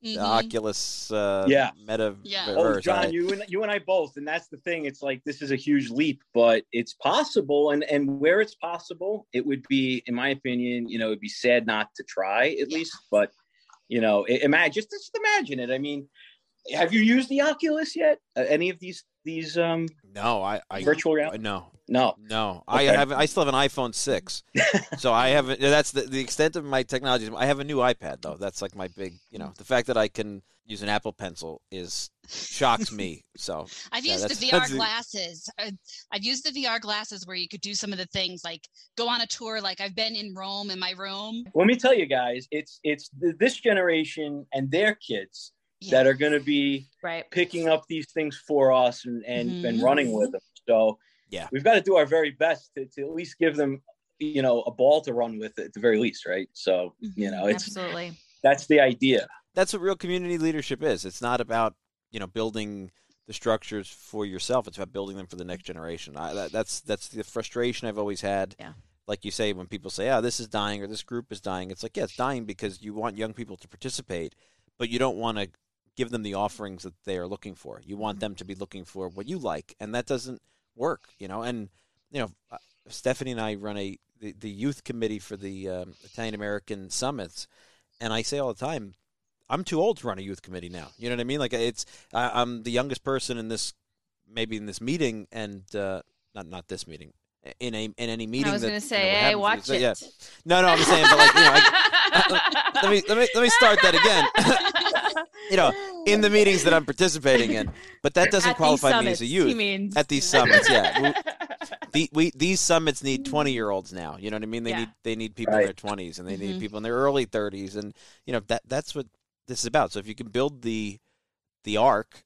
the Mhm. Oculus uh, Yeah. metaverse. Yeah. Oh, John, I- you and you and I both, and that's the thing. It's like this is a huge leap, but it's possible, and and where it's possible, it would be, in my opinion, you know, it'd be sad not to try at Yeah. least. But you know, imagine just just imagine it. I mean, have you used the Oculus yet? Uh, any of these these um no, I, I virtual reality? no. No. No, I Okay. have. I still have an iPhone six, so I haven't. That's the, the extent of my technology. I have a new iPad though. That's like my big. You know, the fact that I can use an Apple Pencil is shocks me. So I've yeah, used the that's- V R that's the- glasses. Uh, I've used the V R glasses where you could do some of the things like go on a tour. Like I've been in Rome in my room. Let me tell you guys, it's it's th- this generation and their kids Yeah. that are going to be Right. picking up these things for us and and, Mhm. and running with them. So Yeah. we've got to do our very best to, to at least give them, you know, a ball to run with at the very least, right? So you know, it's Absolutely. that's the idea. that's what real community leadership is. It's not about you know building the structures for yourself. It's about building them for the next generation. I, that, that's that's the frustration I've always had. Yeah. Like you say, when people say, "Oh, this is dying" or "This group is dying," it's like, yeah, it's dying because you want young people to participate, but you don't want to give them the offerings that they are looking for. You want them to be looking for what you like, and that doesn't work, you know. And you know, uh, Stephanie and I run a the, the youth committee for the um, Italian American summits, and I say all the time, I'm too old to run a youth committee now. You know what I mean? Like it's I, I'm the youngest person in this, maybe in this meeting, and uh, not not this meeting. In a in any meeting, I was that, going to you say, know, would hey, happen for you. watch So, it. yeah. No, no, I'm saying, but like you know, I, let me let me let me start that again. You know, in the meetings that I'm participating in, but that doesn't At these qualify me summits, as a he youth. means. At these summits, yeah. The, we these summits need twenty year olds now. You know what I mean? They Yeah. need they need people in Right. their twenties, and they need Mhm. people in their early thirties, and you know that that's what this is about. So if you can build the the arc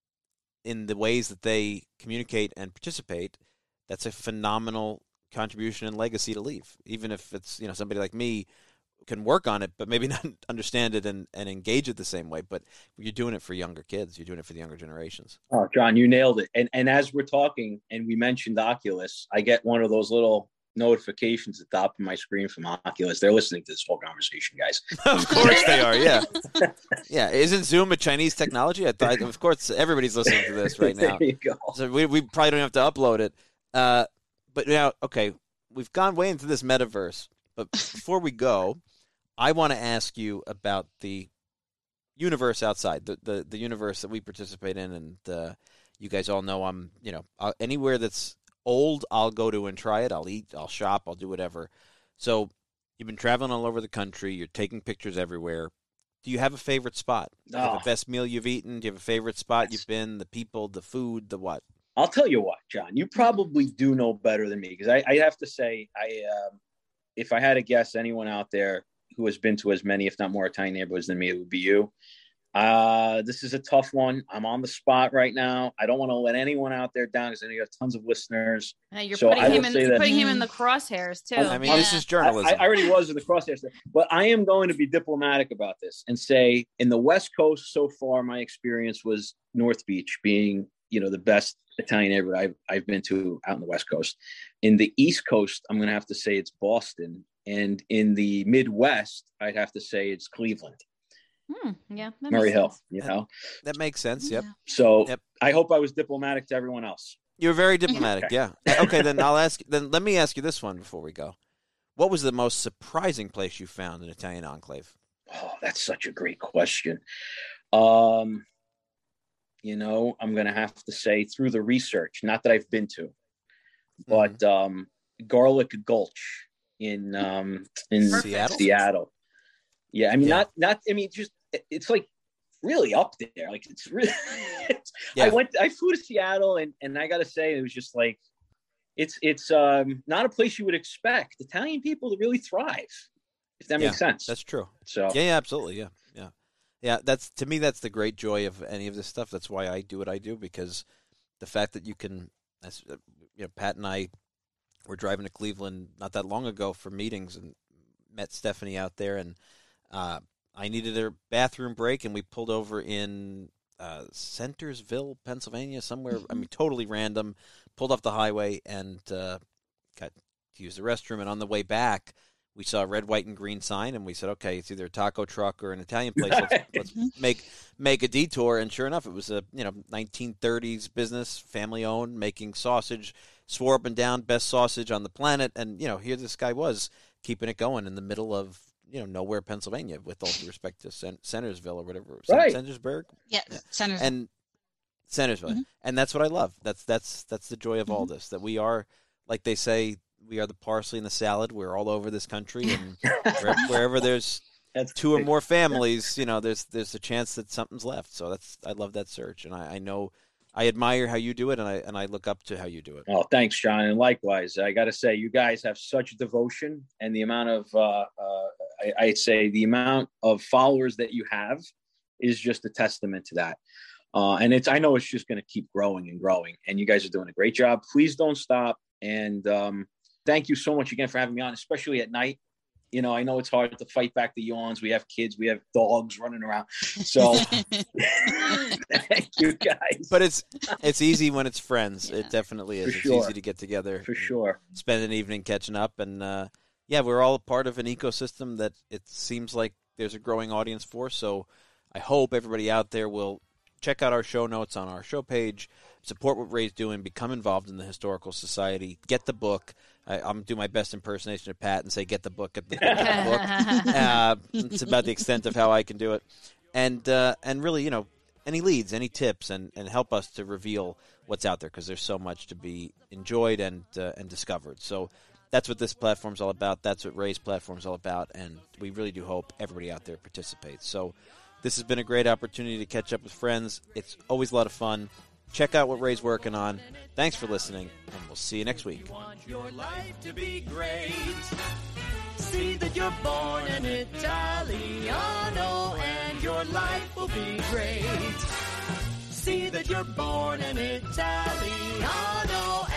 in the ways that they communicate and participate, that's a phenomenal contribution and legacy to leave. Even if it's you know somebody like me can work on it, but maybe not understand it and, and engage it the same way. But you're doing it for younger kids. You're doing it for the younger generations. Oh, John, you nailed it. And and as we're talking and we mentioned Oculus, I get one of those little notifications at the top of my screen from Oculus. They're listening to this whole conversation, guys. Of course they are. Yeah, yeah. Isn't Zoom a Chinese technology? I thought, of course, everybody's listening to this right now. There you go. So we we probably don't have to upload it. Uh, but now, okay, we've gone way into this metaverse. But before we go, I want to ask you about the universe outside, the the, the universe that we participate in, and uh, you guys all know I'm, you know, uh, anywhere that's old, I'll go to and try it. I'll eat, I'll shop, I'll do whatever. So you've been traveling all over the country. You're taking pictures everywhere. Do you have a favorite spot? Do you have Oh. a best meal you've eaten? Do you have a favorite spot you've been? The people, the food, the what? I'll tell you what, John, you probably do know better than me because I, I have to say, I um, if I had to guess anyone out there who has been to as many, if not more, Italian neighborhoods than me, it would be you. Uh, this is a tough one. I'm on the spot right now. I don't want to let anyone out there down because I know you have tons of listeners. Now you're So putting I him will in say you're that- putting him in the crosshairs too. I mean, this Yeah. is journalism. I, I already was in the crosshairs, but I am going to be diplomatic about this and say in the West Coast so far, my experience was North Beach being, you know, the best Italian neighborhood I've, I've been to out in the West Coast. In the East Coast, I'm going to have to say it's Boston. And in the Midwest, I'd have to say it's Cleveland, Hmm, yeah, that Murray makes Hill, sense. you know? That makes sense. Yep. Yeah. So Yep. I hope I was diplomatic to everyone else. You're very diplomatic. Yeah. Okay, then I'll ask. Then let me ask you this one before we go. What was the most surprising place you found in Italian enclave? Oh, that's such a great question. Um, you know, I'm going to have to say through the research, not that I've been to, but um, Garlic Gulch in um, in Seattle? Seattle. Yeah, I mean, Yeah. not not. I mean, just it- it's like really up there. Like it's really. it's, Yeah. I went. I flew to Seattle, and and I got to say, it was just like, it's it's um not a place you would expect Italian people to really thrive, if that Yeah, makes sense. That's true. so. Yeah, yeah, absolutely. Yeah, yeah, yeah. That's to me. That's the great joy of any of this stuff. That's why I do what I do, because the fact that you can, as uh, you know, Pat and I were driving to Cleveland not that long ago for meetings and met Stephanie out there, and uh, I needed a bathroom break, and we pulled over in uh, Centersville, Pennsylvania, somewhere. I mean, totally random. Pulled off the highway and uh, got to use the restroom, and on the way back, we saw a red, white, and green sign, and we said, okay, it's either a taco truck or an Italian place. Let's, let's make make a detour. And sure enough, it was a you know nineteen thirties business, family owned, making sausage. Swore up and down, best sausage on the planet. And you know, here this guy was keeping it going in the middle of you know nowhere, Pennsylvania. With all due respect to Cent- Centersville or whatever, right? Centersburg, yeah, yeah. Centersville. and Centersville, mm-hmm. and that's what I love. That's that's that's the joy of mm-hmm. all this. That we are, like they say. We are the parsley in the salad. We're all over this country, and wherever, wherever there's that's two great. or more families, you know, there's there's a chance that something's left. So that's I love that search, and I, I know I admire how you do it, and I and I look up to how you do it. Oh, thanks, John, and likewise. I got to say, you guys have such devotion, and the amount of uh, uh, I, I'd say the amount of followers that you have is just a testament to that. Uh, and it's I know it's just going to keep growing and growing, and you guys are doing a great job. Please don't stop, and um, thank you so much again for having me on, especially at night. You know, I know it's hard to fight back the yawns. We have kids, we have dogs running around. So thank you guys. But it's it's easy when it's friends. Yeah. It definitely is. For it's sure. easy to get together. For sure. Spend an evening catching up. And uh, yeah, we're all part of an ecosystem that it seems like there's a growing audience for. So I hope everybody out there will check out our show notes on our show page, support what Ray's doing, become involved in the Historical Society, get the book. I, I'm going to do my best impersonation of Pat and say, get the book, get the book, get the book. Uh, it's about the extent of how I can do it. And uh, and really, you know, any leads, any tips, and, and help us to reveal what's out there, because there's so much to be enjoyed and uh, and discovered. So that's what this platform's all about. That's what Ray's platform's all about. And we really do hope everybody out there participates. So this has been a great opportunity to catch up with friends. It's always a lot of fun. Check out what Ray's working on. Thanks for listening, and we'll see you next week. You want your life to be great. See that you're born an Italiano, and your life will be great. See that you're born an Italiano,